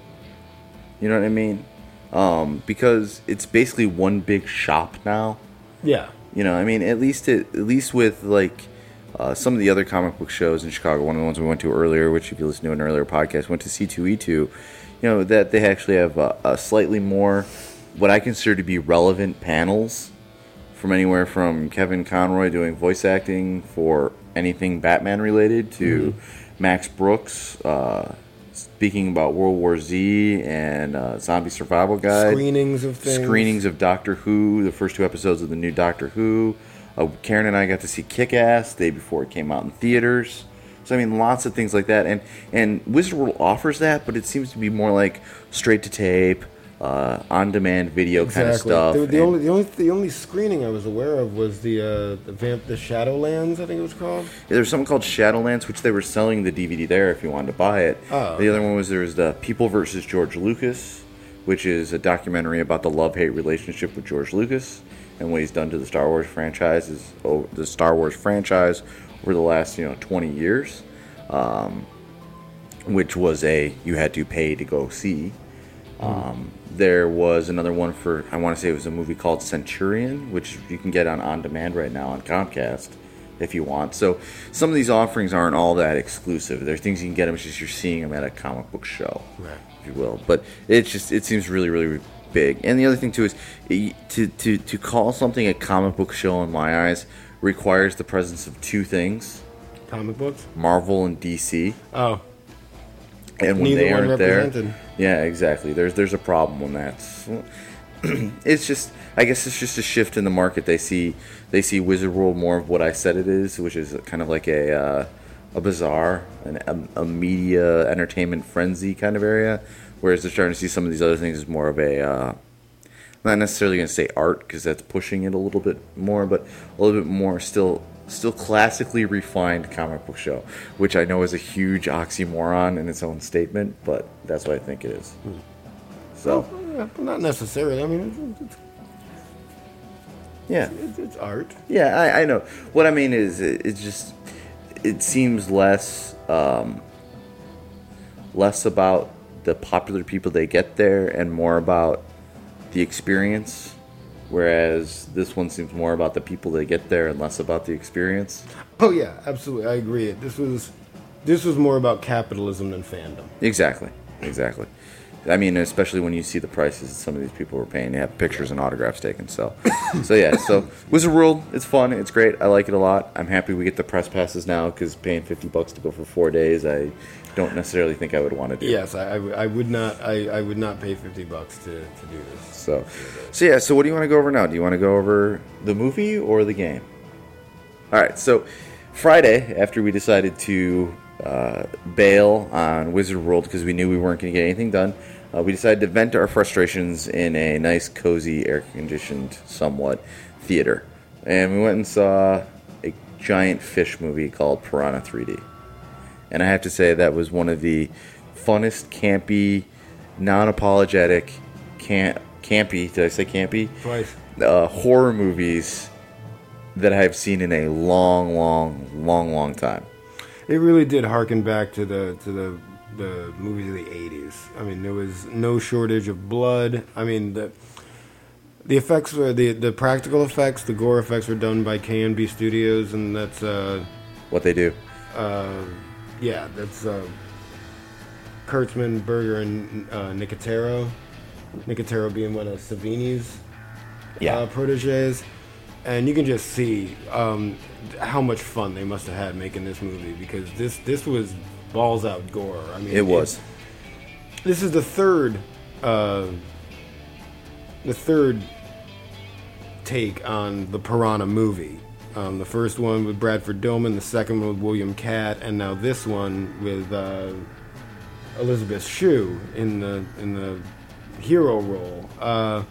You know what I mean? Um, because it's basically one big shop now. Yeah. You know, I mean, at least it, at least with like uh, some of the other comic book shows in Chicago. One of the ones we went to earlier, which if you listen to an earlier podcast, went to C two E two. You know that they actually have a, a slightly more, what I consider to be relevant panels, from anywhere from Kevin Conroy doing voice acting for anything Batman related to mm-hmm. Max Brooks uh, speaking about World War Z and uh, Zombie Survival Guide. Screenings of things. Screenings of Doctor Who, the first two episodes of the new Doctor Who. Uh, Karen and I got to see Kick-Ass the day before it came out in theaters. So, I mean, lots of things like that. And, and Wizard World offers that, but it seems to be more like straight-to-tape, uh, on-demand video exactly. kind of stuff. The, the, and, only, the, only, the only screening I was aware of was the uh, the, Vamp, the Shadowlands, I think it was called. Yeah, there was something called Shadowlands, which they were selling the D V D there if you wanted to buy it. Oh, the other one was there was the People versus George Lucas, which is a documentary about the love-hate relationship with George Lucas and what he's done to the Star Wars franchises, oh, the Star Wars franchise over the last, you know, twenty years, um, which was a you had to pay to go see. Um, there was another one for, I want to say it was a movie called Centurion, which you can get on on demand right now on Comcast if you want. So some of these offerings aren't all that exclusive. There are things you can get them, it's just you're seeing them at a comic book show, right. if you will. But it's just, it seems really, really big. And the other thing too is to, to, to call something a comic book show in my eyes requires the presence of two things. Comic books? Marvel and D C. Oh. And when Neither they one aren't there, represented. yeah, exactly. There's there's a problem when that's. It's just, I guess it's just a shift in the market. They see they see Wizard World more of what I said it is, which is kind of like a uh, a bazaar, an, a, a media entertainment frenzy kind of area. Whereas they're starting to see some of these other things as more of a, uh, not necessarily going to say art because that's pushing it a little bit more, but a little bit more still. Still classically refined comic book show, which I know is a huge oxymoron in its own statement, but that's what I think it is. Hmm. So, well, not necessarily. I mean, it's, it's, yeah, it's, it's art. Yeah, I, I know. What I mean is, it, it's just it seems less um, less about the popular people they get there, and more about the experience. Whereas this one seems more about the people that get there and less about the experience. Oh yeah, absolutely. I agree. This was this was more about capitalism than fandom. Exactly. Exactly. I mean, especially when you see the prices that some of these people were paying to have pictures and autographs taken. So, so yeah. So Wizard World, it's fun. It's great. I like it a lot. I'm happy we get the press passes now because paying fifty bucks to go for four days, I don't necessarily think I would want to do. Yes, I, I, w- I would not. I, I would not pay fifty bucks to, to do this. So, so yeah. So what do you want to go over now? Do you want to go over the movie or the game? All right. So Friday, after we decided to uh, bail on Wizard World because we knew we weren't going to get anything done, uh, we decided to vent our frustrations in a nice, cozy, air-conditioned, somewhat theater, and we went and saw a giant fish movie called Piranha three D. And I have to say that was one of the funnest, campy, non-apologetic, camp, campy, did I say campy? Twice. Uh, horror movies that I've seen in a long, long, long, long time. It really did harken back to the to the the movies of the eighties. I mean, there was no shortage of blood. I mean, the the effects were the the practical effects, the gore effects were done by K and B Studios, and that's uh, what they do. Uh, yeah, that's uh, Kurtzman, Berger, and uh, Nicotero. Nicotero being one of Savini's yeah. uh, proteges. And you can just see um, how much fun they must have had making this movie, because this this was balls out gore. I mean, it was. This is the third uh, the third take on the Piranha movie. Um, the first one with Bradford Dillman, the second one with William Catt, and now this one with uh, Elizabeth Shue in the in the hero role. Uh,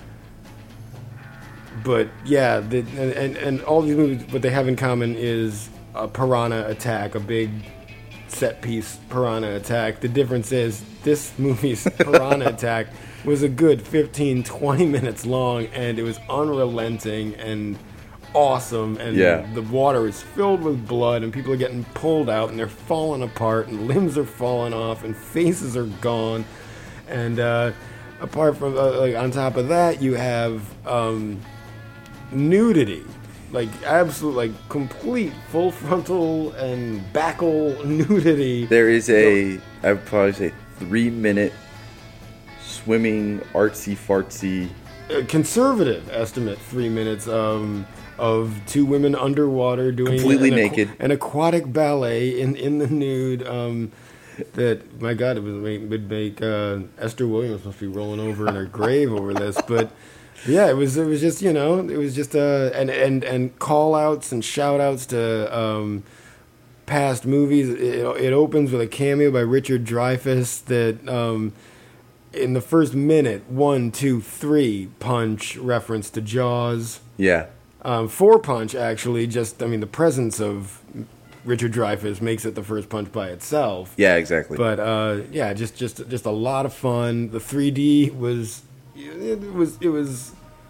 but yeah, the, and, and and all these movies, what they have in common is a piranha attack, a big set piece piranha attack. The difference is this movie's piranha attack was a good fifteen, twenty minutes long, and it was unrelenting and awesome, and yeah. the water is filled with blood, and people are getting pulled out, and they're falling apart, and limbs are falling off, and faces are gone, and uh, apart from uh, like on top of that, you have um, nudity, like absolute, like complete full frontal and backle nudity. There is a, I would probably say, three minute swimming artsy fartsy. A conservative estimate, three minutes. Um, of two women underwater doing completely an, naked an aquatic ballet in, in the nude. Um, that my God, it would make, would make uh, Esther Williams must be rolling over in her grave over this. But yeah, it was it was just you know it was just uh and and and call outs and shout outs to um, past movies. It, it opens with a cameo by Richard Dreyfuss that. Um, in the first minute, one, two, three punch reference to Jaws. Yeah. Um, four punch, actually, just, I mean, the presence of Richard Dreyfuss makes it the first punch by itself. Yeah, exactly. But, uh, yeah, just, just just a lot of fun. The three D was, it was, it was,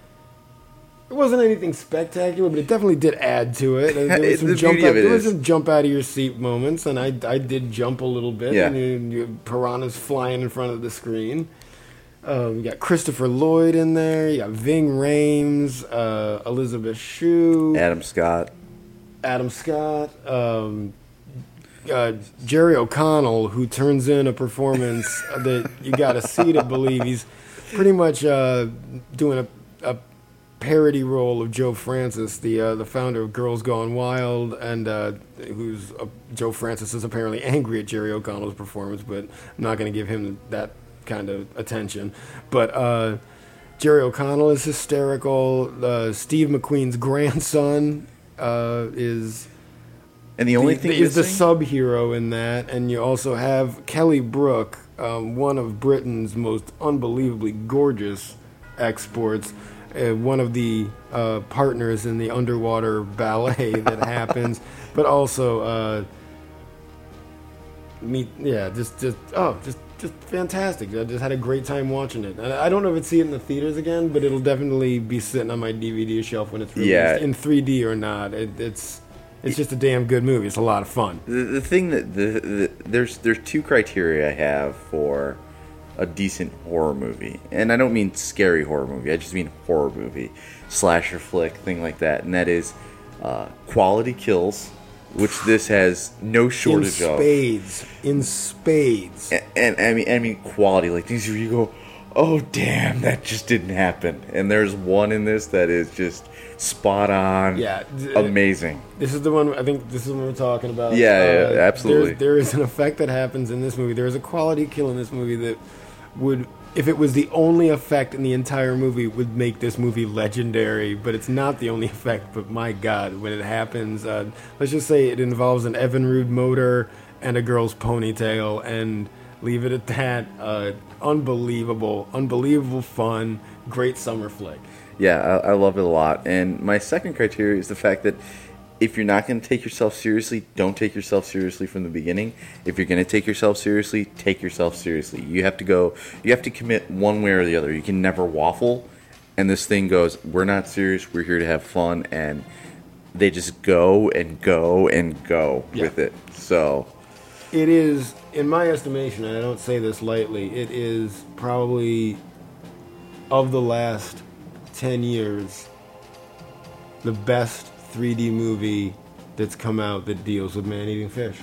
it wasn't anything spectacular, but it definitely did add to it. There was some, the jump, beauty out, of it there was is- some jump out of your seat moments, and I, I did jump a little bit. Yeah. And you, you, piranhas flying in front of the screen. Um, you got Christopher Lloyd in there. You got Ving Rhames, uh, Elizabeth Shue, Adam Scott. Adam Scott, um, uh, Jerry O'Connell, who turns in a performance that you got to see to believe. He's pretty much uh, doing a, a parody role of Joe Francis, the uh, the founder of Girls Gone Wild, and uh, who's uh, Joe Francis is apparently angry at Jerry O'Connell's performance, but I'm not going to give him that kind of attention. But uh, Jerry O'Connell is hysterical. Uh, Steve McQueen's grandson uh, is And the only the, thing is the missing- sub-hero in that, and you also have Kelly Brook, um, one of Britain's most unbelievably gorgeous exports, uh, one of the uh, partners in the underwater ballet that happens, but also uh, meet yeah, just just oh, just just fantastic. I just had a great time watching it. And I don't know if I'd see it in the theaters again, but it'll definitely be sitting on my D V D shelf when it's released, Yeah. in three D or not. It, it's it's just a damn good movie. It's a lot of fun. The, the thing that the, the there's there's two criteria I have for a decent horror movie, and I don't mean scary horror movie. I just mean horror movie, slasher flick, thing like that, and that is uh, quality kills, which this has no shortage in of. spades, in spades. And, and I mean, I mean quality. Like these, where you go, oh damn, that just didn't happen. And there's one in this that is just spot on, Yeah, d- amazing. This is the one. I think this is what we're talking about. Yeah, yeah, absolutely. There's, there is an effect that happens in this movie. There is a quality kill in this movie that would, if it was the only effect in the entire movie, would make this movie legendary. But it's not the only effect. But my God, when it happens, uh, let's just say it involves an Evinrude motor and a girl's ponytail, and leave it at that. Uh, unbelievable, unbelievable fun, great summer flick. Yeah, I, I love it a lot. And my second criteria is the fact that if you're not going to take yourself seriously, don't take yourself seriously from the beginning. If you're going to take yourself seriously, take yourself seriously. You have to go, you have to commit one way or the other. You can never waffle. And this thing goes, we're not serious, we're here to have fun. And they just go and go and go Yeah. with it. So, It is, in my estimation, and I don't say this lightly, it is probably, of the last ten years, the best three D movie that's come out that deals with man-eating fish.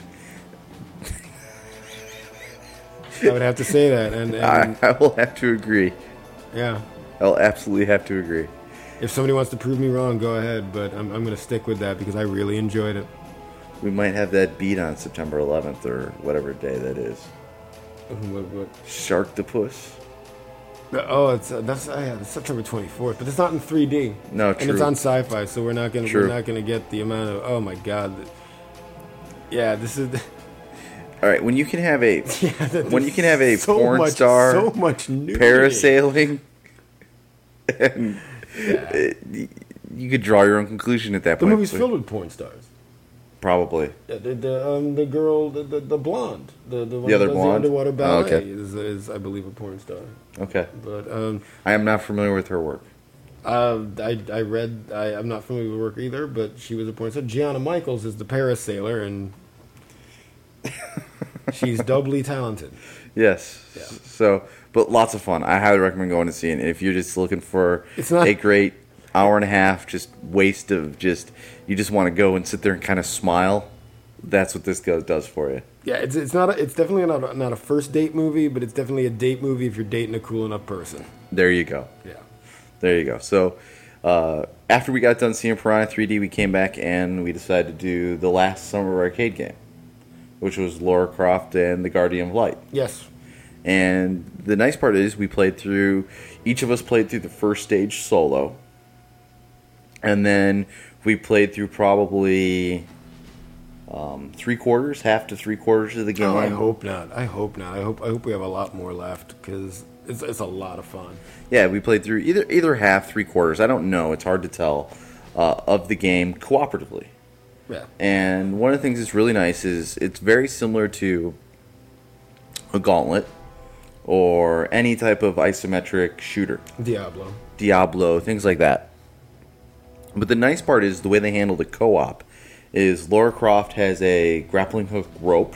I would have to say that, and, and I, I will have to agree. yeah, I'll absolutely have to agree. if somebody wants to prove me wrong, go ahead, but I'm, I'm going to stick with that because I really enjoyed it. We might have that beat on September eleventh or whatever day that is. What, what, Sharktopus. Oh, it's uh, that's uh, yeah, it's September twenty-fourth, but it's not in three D. No, and true. it's on Sci-Fi, so we're not gonna True. we're not gonna get the amount of oh my god, the, yeah, this is All right, when you can have a yeah, when you can have a so porn much, star so much nudity. parasailing, and it- you could draw your own conclusion at that The point. movie's filled with porn stars. Probably. Yeah, the the, um, the girl, the, the the blonde, the the, one The who other does blonde? the underwater Oh, ballet okay. is, is I believe a porn star. Okay. But um, I am not familiar with her work. uh, I I read I, I'm not familiar with her work either, but she was a porn star. Gianna Michaels is the parasailer, and she's doubly talented. Yes. Yeah. So, but lots of fun. I highly recommend going to see it. And if you're just looking for It's not- a great hour and a half, just waste of just you just want to go and sit there and kind of smile, that's what this go- does for you. Yeah, it's it's not a, it's definitely not a, not a first date movie, but it's definitely a date movie if you're dating a cool enough person. There you go. Yeah. There you go. So, uh, after we got done seeing Piranha three D, we came back and we decided to do the last summer arcade game, which was Lara Croft and the Guardian of Light. Yes. And the nice part is we played through, each of us played through the first stage solo. And then we played through probably um, three quarters, half to three quarters of the game. Oh, I hope not. I hope not. I hope I hope we have a lot more left because it's it's a lot of fun. Yeah, we played through either either half, three quarters. I don't know. It's hard to tell uh, of the game cooperatively. Yeah. And one of the things that's really nice is it's very similar to a Gauntlet or any type of isometric shooter. Diablo. Diablo, things like that. But the nice part is the way they handle the co-op is Lara Croft has a grappling hook rope,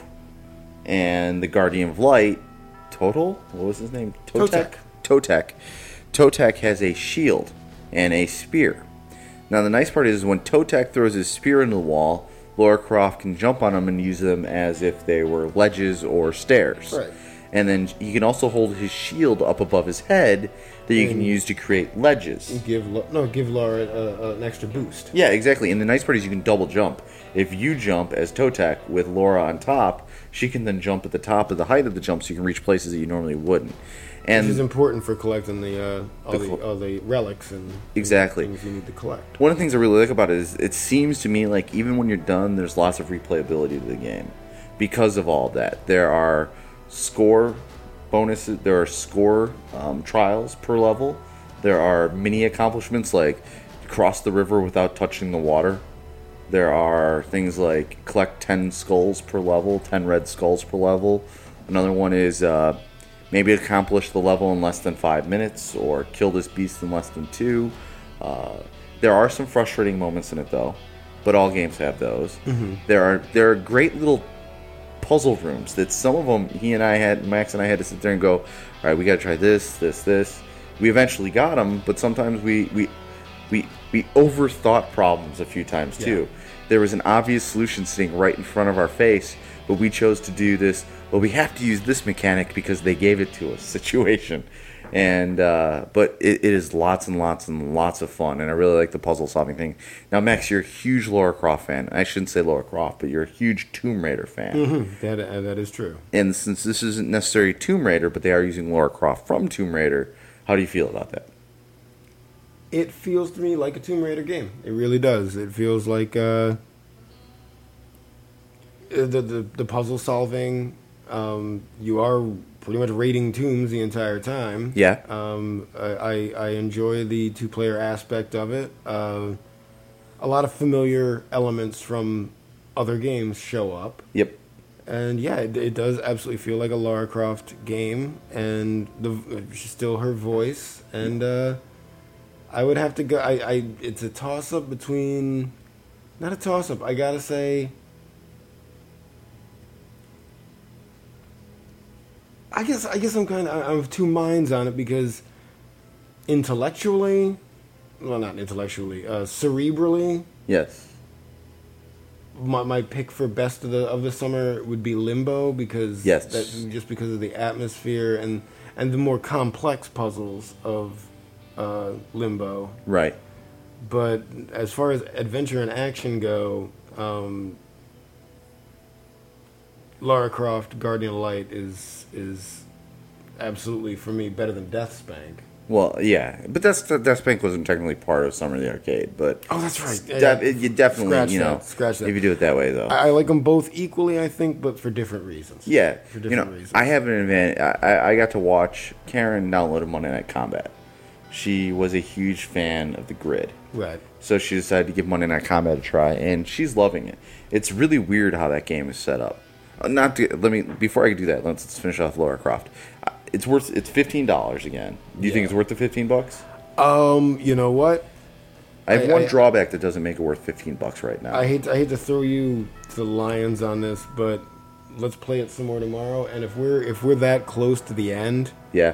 and the Guardian of Light, Total? What was his name? Totek. Totek. Totek has a shield and a spear. Now the nice part is when Totek throws his spear into the wall, Lara Croft can jump on them and use them as if they were ledges or stairs. Right. And then he can also hold his shield up above his head that you can And- use to create ledges. Give La- no give Laura uh, uh, an extra boost. Yeah, exactly. And the nice part is you can double jump. If you jump as Totek with Laura on top, she can then jump at the top of the height of the jump so you can reach places that you normally wouldn't. Which is And important for collecting the uh, all The the, cl- all the relics and Exactly. things you need to collect. one of the things I really like about it is it seems to me like even when you're done, there's lots of replayability to the game because of all that. There are score bonuses, there are score um, trials per level. There are mini accomplishments like cross the river without touching the water. There are things like collect ten skulls per level, ten red skulls per level. Another one is uh, maybe accomplish the level in less than five minutes or kill this beast in less than two. Uh, there are some frustrating moments in it though, but all games have those. Mm-hmm. There are there are great little puzzle rooms that some of them he and I had Max and I had to sit there and go, all right, we got to try this, this, this. We eventually got them, but sometimes we we we we overthought problems a few times too. Yeah. There was an obvious solution sitting right in front of our face, but we chose to do this. Well, we have to use this mechanic because they gave it to us situation. And uh, but it, it is lots and lots and lots of fun, and I really like the puzzle solving thing. Now, Max, you're a huge Lara Croft fan. I shouldn't say Lara Croft, but you're a huge Tomb Raider fan. Mm-hmm. That uh, that is true. And since this isn't necessarily Tomb Raider, but they are using Lara Croft from Tomb Raider, how do you feel about that? It feels to me like a Tomb Raider game. It really does. It feels like uh, the, the the puzzle solving. Um, you are pretty much raiding tombs the entire time. Yeah. Um, I, I I enjoy the two player aspect of it. Uh, a lot of familiar elements from other games show up. Yep. And yeah, it, it does absolutely feel like a Lara Croft game, and the still her voice. And uh, I would have to go. I, I it's a toss up between, not a toss up. I gotta say, I guess I guess I'm kind of I'm of two minds on it because intellectually, well, not intellectually, uh, cerebrally. Yes. My, my pick for best of the of the summer would be Limbo because Yes. that, just because of the atmosphere and, and the more complex puzzles of uh, Limbo. Right. But as far as adventure and action go, um, Lara Croft Guardian of Light is is absolutely, for me, better than Death Spank. Well, yeah, but that's Death Spank wasn't technically part of Summer of the Arcade, but Oh, that's right. de- yeah, it, you definitely, Scratch you know, that. Scratch that. if you do it that way, though. I, I like them both equally, I think, but for different reasons. Yeah, for you different know, reasons. I have an advantage. I, I got to watch Karen download Monday Night Combat. She was a huge fan of the grid. Right. So she decided to give Monday Night Combat a try, and she's loving it. It's really weird how that game is set up. Uh, Not to, let me before I do that. Let's, let's finish off Lara Croft. Uh, It's worth. It's fifteen dollars again. Do you Yeah. think it's worth the fifteen bucks? Um, you know what? I have I- one I- drawback that doesn't make it worth fifteen bucks right now. I hate to, I hate to throw you to the lions on this, but let's play it some more tomorrow. And if we're if we're that close to the end, yeah,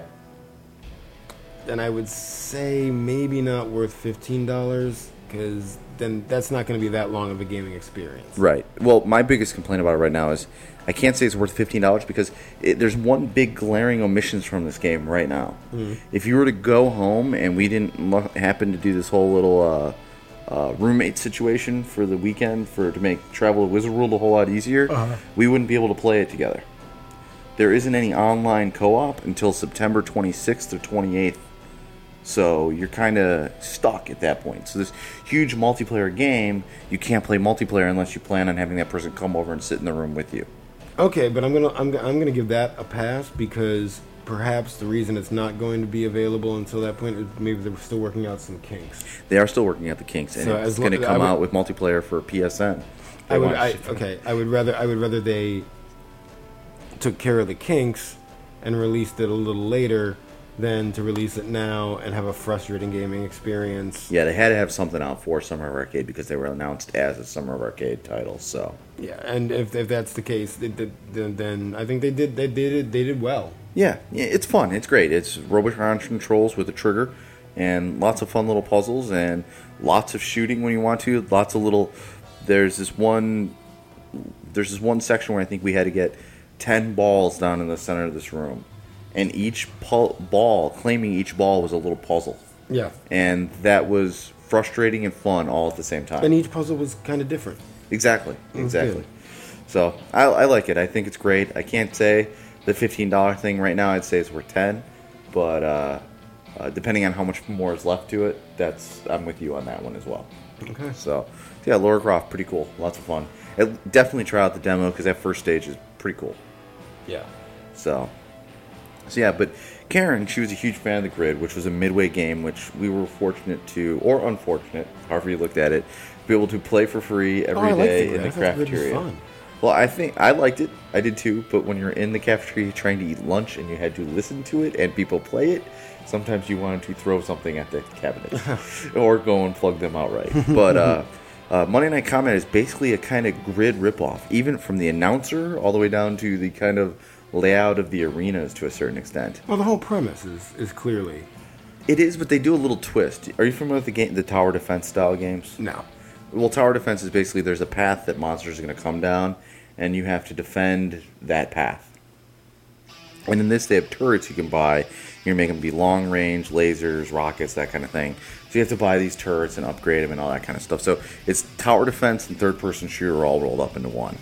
then I would say maybe not worth fifteen dollars because then that's not going to be that long of a gaming experience. right. Well, my biggest complaint about it right now is I can't say it's worth fifteen dollars because it, there's one big glaring omissions from this game right now. Mm. If you were to go home and we didn't lo- happen to do this whole little uh, uh, roommate situation for the weekend for to make travel to Wizard World a whole lot easier, Uh-huh. we wouldn't be able to play it together. There isn't any online co-op until September twenty-sixth or twenty-eighth. So you're kind of stuck at that point. So this huge multiplayer game, you can't play multiplayer unless you plan on having that person come over and sit in the room with you. Okay, but I'm gonna I'm, I'm gonna give that a pass because perhaps the reason it's not going to be available until that point is maybe they're still working out some kinks. They are still working out the kinks, and So it's as going to lo- I come would- out with multiplayer for P S N. They I would want- I, okay. I would rather I would rather they took care of the kinks and released it a little later than to release it now and have a frustrating gaming experience. Yeah, they had to have something out for Summer of Arcade because they were announced as a Summer of Arcade title. So Yeah, and if, if that's the case, they did, then, then I think they did they did they did well. yeah, yeah, it's fun. It's great. It's Robotron controls with a trigger, and lots of fun little puzzles, and lots of shooting when you want to. Lots of little. There's this one. There's this one section where I think we had to get ten balls down in the center of this room, and each pu- ball, claiming each ball, was a little puzzle, Yeah, and that was frustrating and fun all at the same time. and each puzzle was kind of different. Exactly, was exactly. good. So I, I like it. I think it's great. I can't say the fifteen dollar thing right now. I'd say it's worth ten, but uh, uh, depending on how much more is left to it, that's I'm with you on that one as well. Okay. So yeah, Lara Croft, pretty cool. Lots of fun. It, definitely try out the demo because that first stage is pretty cool. Yeah. So, so yeah, but Karen, she was a huge fan of the Grid, which was a midway game, which we were fortunate to, or unfortunate, however you looked at it, be able to play for free every Oh, I like day the in Grid. the I thought the Grid was cafeteria. fun. Well, I think I liked it. I did too. But when you're in the cafeteria trying to eat lunch and you had to listen to it and people play it, sometimes you wanted to throw something at the cabinet or go and plug them outright. But uh, uh, Monday Night Combat is basically a kind of Grid ripoff, even from the announcer all the way down to the kind of layout of the arenas to a certain extent. Well, the whole premise is, is clearly It is, but they do a little twist. Are you familiar with the game, the tower defense style games? no. Well, tower defense is basically there's a path that monsters are going to come down, and you have to defend that path. And in this, they have turrets you can buy. You can make them be long range, lasers, rockets, that kind of thing. So you have to buy these turrets and upgrade them and all that kind of stuff. So it's tower defense and third person shooter all rolled up into one.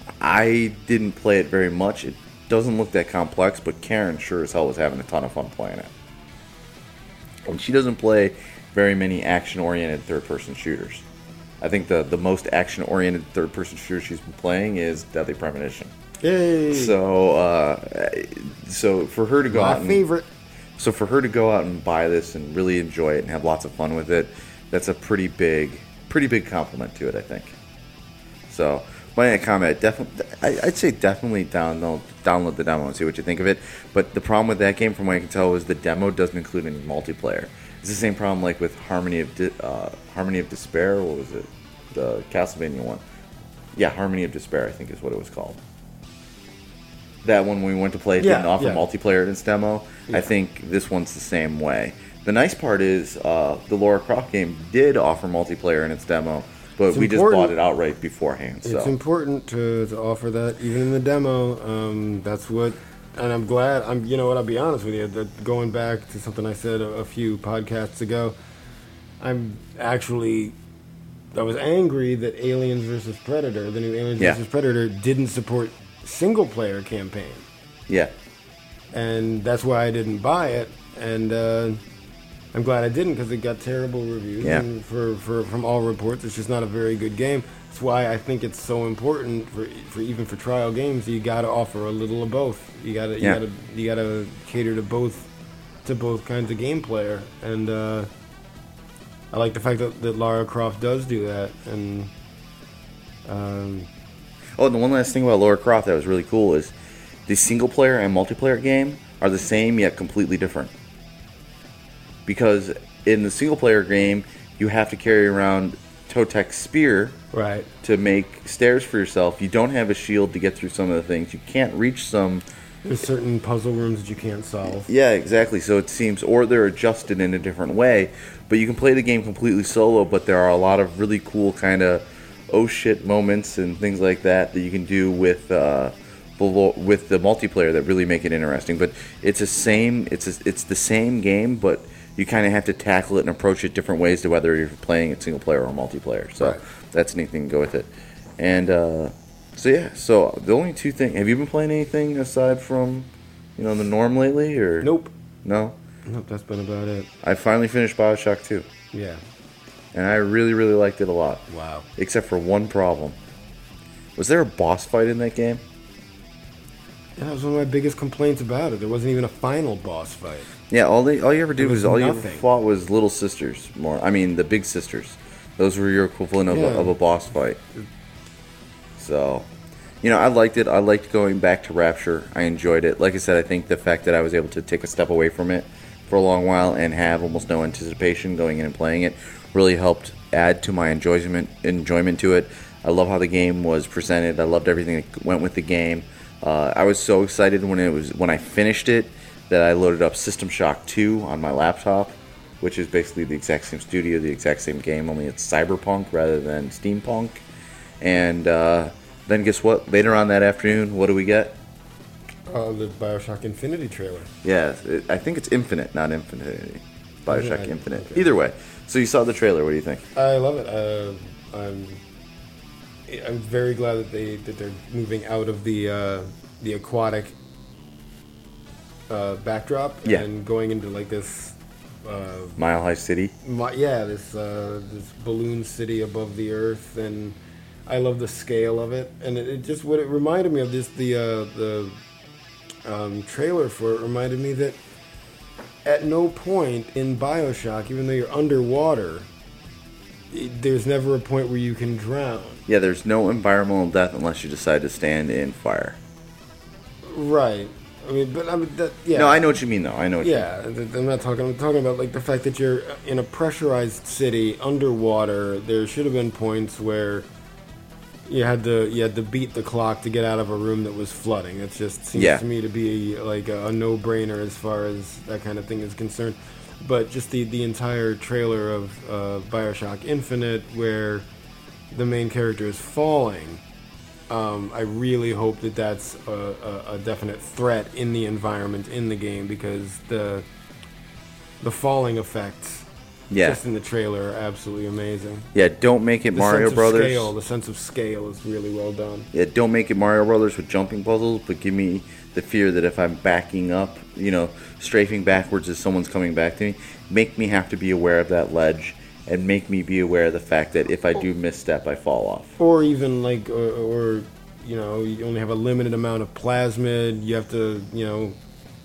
I didn't play it very much. It doesn't look that complex, but Karen sure as hell was having a ton of fun playing it. And she doesn't play very many action-oriented third-person shooters. I think the, the most action-oriented third-person shooter she's been playing is Deadly Premonition. Yay! So, uh, so for her to go My out and, favorite. so for her to go out and buy this and really enjoy it and have lots of fun with it, that's a pretty big, pretty big compliment to it, I think. So, Monday Night Combat, definitely, I'd say definitely download download the demo and see what you think of it. But the problem with that game, from what I can tell, is the demo doesn't include any multiplayer. It's the same problem like with Harmony of Di- uh, Harmony of Despair. What was it? The Castlevania one. Yeah, Harmony of Despair, I think is what it was called. That one when we went to play it Yeah, didn't offer yeah. multiplayer in its demo. Yeah. I think this one's the same way. The nice part is uh, the Lara Croft game did offer multiplayer in its demo, but It's we just important. bought it outright beforehand. So. It's important to, to offer that even in the demo. Um, that's what, and I'm glad. I'm. You know what? I'll be honest with you. That going back to something I said a, a few podcasts ago, I'm actually. I was angry that Aliens versus Predator, the new Aliens Yeah. versus Predator, didn't support single player campaign. Yeah. and that's why I didn't buy it. And uh, I'm glad I didn't, because it got terrible reviews. Yeah. And for, for from all reports, it's just not a very good game. That's why I think it's so important for for even for trial games. You got to offer a little of both. You got to you Yeah. got to you got to cater to both to both kinds of game player. And uh, I like the fact that, that Lara Croft does do that. And um, Oh, and the one last thing about Lara Croft that was really cool is the single player and multiplayer game are the same yet completely different. Because in the single player game, you have to carry around Totek's spear right. to make stairs for yourself. You don't have a shield to get through some of the things. You can't reach some. There's certain puzzle rooms that you can't solve. Yeah, exactly. So it seems, or they're adjusted in a different way. But you can play the game completely solo, but there are a lot of really cool kind of oh shit moments and things like that that you can do with uh, with the multiplayer that really make it interesting. But it's the same. It's a, it's the same game, but you kind of have to tackle it and approach it different ways to whether you're playing it single player or multiplayer. So Right. that's a neat thing to go with it. And uh, so yeah, so the only two things. Have you been playing anything aside from, you know, the norm lately, or Nope. no? Nope, that's been about it. I finally finished BioShock two, Yeah. and I really really liked it a lot, Wow. except for one problem. Was there a boss fight in that game? Yeah, that was one of my biggest complaints about it. There wasn't even a final boss fight. Yeah, all they all you ever did There was, was all you ever nothing. fought was little sisters. More, I mean, the big sisters. Those were your equivalent of, Yeah. a, of a boss fight. So, you know, I liked it. I liked going back to Rapture. I enjoyed it. Like I said, I think the fact that I was able to take a step away from it for a long while and have almost no anticipation going in and playing it really helped add to my enjoyment enjoyment to it. I love how the game was presented. I loved everything that went with the game. Uh, I was so excited when it was when I finished it that I loaded up System Shock two on my laptop, which is basically the exact same studio, the exact same game, only it's cyberpunk rather than steampunk. And uh, then guess what? Later on that afternoon, what do we get? Oh, the Bioshock Infinity trailer. Yeah, it, I think it's Infinite, not Infinity. Bioshock I- Infinite. okay. Either way. So you saw the trailer. What do you think? I love it. Uh, I'm I'm very glad that they that they're moving out of the uh, the aquatic uh, backdrop Yeah. and going into like this. Uh, Mile High City. My, yeah, this uh, this balloon city above the earth, and I love the scale of it. And it, it just what it reminded me of this the uh, the um, trailer for it reminded me that at no point in BioShock, even though you're underwater, i there's never a point where you can drown. Yeah, there's no environmental death unless you decide to stand in fire. Right. I mean, but I mean that. Yeah. No, I know what you mean, though. I know what you mean. Yeah, th- I'm not talking. I'm talking about like the fact that you're in a pressurized city underwater. There should have been points where you had to you had to beat the clock to get out of a room that was flooding. It just seems Yeah. to me to be like a, a no-brainer as far as that kind of thing is concerned. But just the the entire trailer of uh, BioShock Infinite, where the main character is falling. Um, I really hope that that's a, a, a definite threat in the environment in the game, because the the falling effects Yeah. just in the trailer are absolutely amazing. Yeah, don't make it The Mario sense Brothers. of scale, the sense of scale is really well done. Yeah, don't make it Mario Brothers with jumping puzzles, but give me the fear that if I'm backing up, you know, strafing backwards as someone's coming back to me, make me have to be aware of that ledge and make me be aware of the fact that if I do misstep, I fall off. Or even like, or, or you know, you only have a limited amount of plasmid. You have to, you know,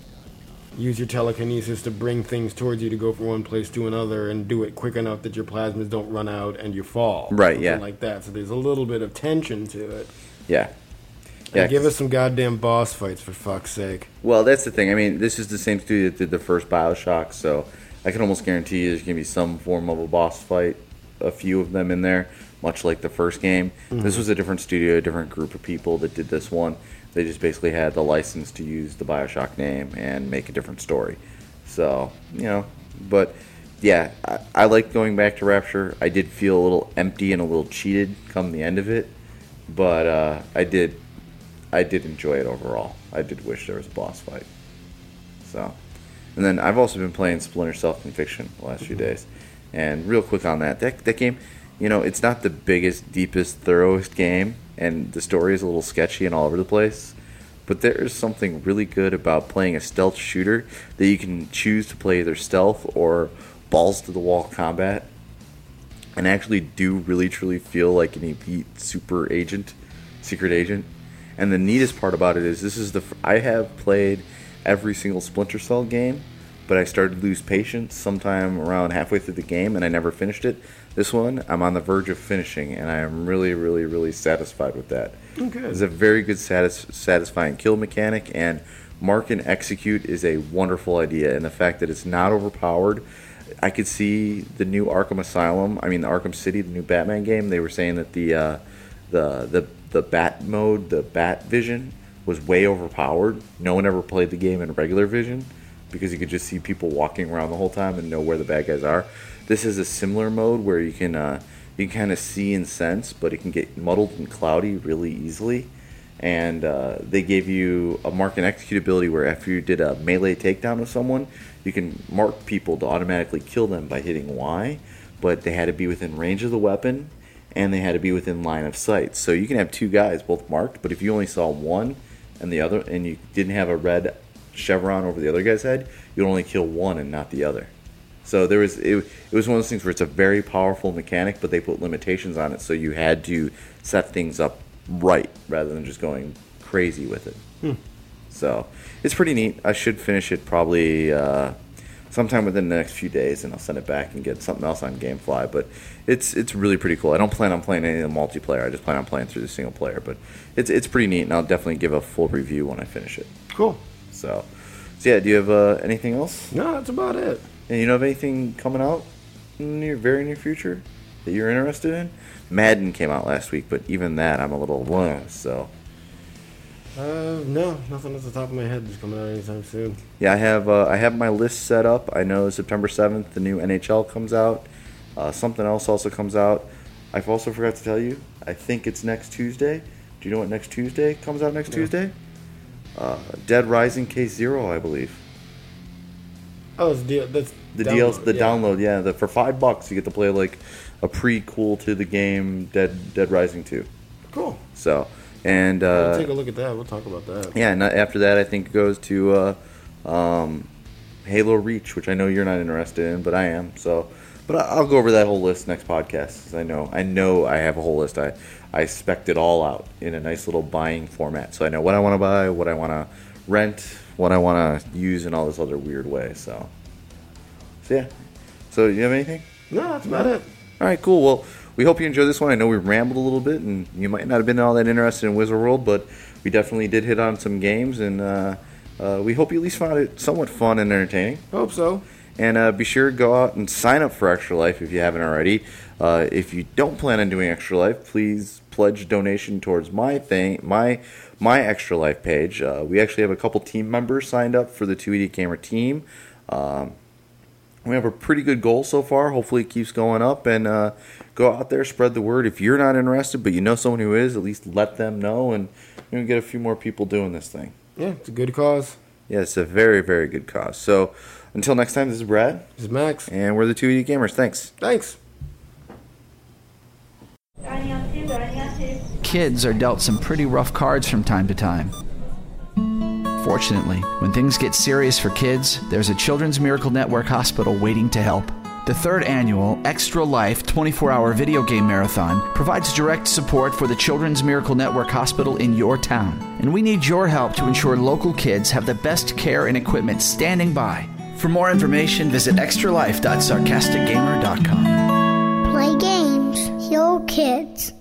use your telekinesis to bring things towards you to go from one place to another, and do it quick enough that your plasmids don't run out and you fall. Right, Something yeah. like that. So there's a little bit of tension to it. Yeah. Yeah, Yeah, give us some goddamn boss fights, for fuck's sake. Well, that's the thing. I mean, this is the same studio that did the first Bioshock, so I can almost guarantee you there's going to be some form of a boss fight, a few of them in there, much like the first game. Mm-hmm. This was a different studio, a different group of people that did this one. They just basically had the license to use the Bioshock name and make a different story. So, you know, but yeah, I, I like going back to Rapture. I did feel a little empty and a little cheated come the end of it, but uh, I did I did enjoy it overall. I did wish there was a boss fight. So, and then I've also been playing Splinter Cell Conviction the last few days. And real quick on that, that that game, you know, it's not the biggest, deepest, thoroughest game, and the story is a little sketchy and all over the place. but there is something really good about playing a stealth shooter that you can choose to play either stealth or balls to the wall combat and actually do really truly feel like an elite super agent, secret agent. And the neatest part about it is this is the I have played every single Splinter Cell game, but I started to lose patience sometime around halfway through the game and I never finished it. This one, I'm on the verge of finishing, and I am really, really, really satisfied with that. Okay. It's a very good, satis- satisfying kill mechanic, and mark and execute is a wonderful idea. And the fact that it's not overpowered, I could see the new Arkham Asylum, I mean the Arkham City, the new Batman game. They were saying that the uh, the the the Bat mode, the Bat Vision, was way overpowered. No one ever played the game in regular vision because you could just see people walking around the whole time and know where the bad guys are. This is a similar mode where you can uh, you can kind of see and sense, but it can get muddled and cloudy really easily. And uh, they gave you a mark and execute ability where after you did a melee takedown of someone, you can mark people to automatically kill them by hitting Y, but they had to be within range of the weapon and they had to be within line of sight. So you can have two guys both marked, but if you only saw one and the other, and you didn't have a red chevron over the other guy's head, you'd only kill one and not the other. So there was it, it was one of those things where it's a very powerful mechanic, but they put limitations on it, so you had to set things up right rather than just going crazy with it. Hmm. So it's pretty neat. I should finish it probably uh, sometime within the next few days, and I'll send it back and get something else on GameFly. But it's it's really pretty cool. I don't plan on playing any of the multiplayer. I just plan on playing through the single player. But it's it's pretty neat, and I'll definitely give a full review when I finish it. Cool. So, so yeah, do you have uh, anything else? No, that's about it. And you know of anything coming out in the near, very near future that you're interested in? Madden came out last week, but even that, I'm a little blah, so. Uh, no, nothing at the top of my head is coming out anytime soon. Yeah, I have uh, I have my list set up. I know September seventh, the new N H L comes out. Uh, something else also comes out. I've also forgot to tell you, I think it's next Tuesday. Do you know what next Tuesday comes out next no. Tuesday? Uh, Dead Rising Case Zero, I believe. Oh, it's the, that's the download, D L C, the yeah. download, yeah. The, for five bucks, you get to play like a prequel to the game Dead Dead Rising Two. Cool. So, and uh, we'll take a look at that. We'll talk about that. Yeah, and after that, I think it goes to uh, um, Halo Reach, which I know you're not interested in, but I am. So, but I'll go over that whole list next podcast because I know I know I have a whole list. I I spec'd it all out in a nice little buying format, so I know what I want to buy, what I want to rent, what I want to use in all this other weird way. So, so yeah. So, you have anything? No, that's about it. All right, cool. Well, we hope you enjoyed this one. I know we rambled a little bit, and you might not have been all that interested in Wizard World, but we definitely did hit on some games, and uh, uh, we hope you at least found it somewhat fun and entertaining. Hope so. And uh, be sure to go out and sign up for Extra Life if you haven't already. Uh, if you don't plan on doing Extra Life, please pledge a donation towards my thing, my my Extra Life page. Uh, we actually have a couple team members signed up for the Two Idiot Gamer team. Um, we have a pretty good goal so far. Hopefully it keeps going up, and uh, go out there, spread the word. If you're not interested, but you know someone who is, at least let them know, and you know, get a few more people doing this thing. Yeah, it's a good cause. Yeah, it's a very, very good cause. So until next time, this is Brad. This is Max. And we're the Two Idiot Gamers. Thanks. Thanks. Kids are dealt some pretty rough cards from time to time. Fortunately, when things get serious for kids, there's a Children's Miracle Network hospital waiting to help. The third annual Extra Life twenty-four hour video game marathon provides direct support for the Children's Miracle Network hospital in your town. And we need your help to ensure local kids have the best care and equipment standing by. For more information, visit extra life dot sarcastic gamer dot com. Play games, heal kids.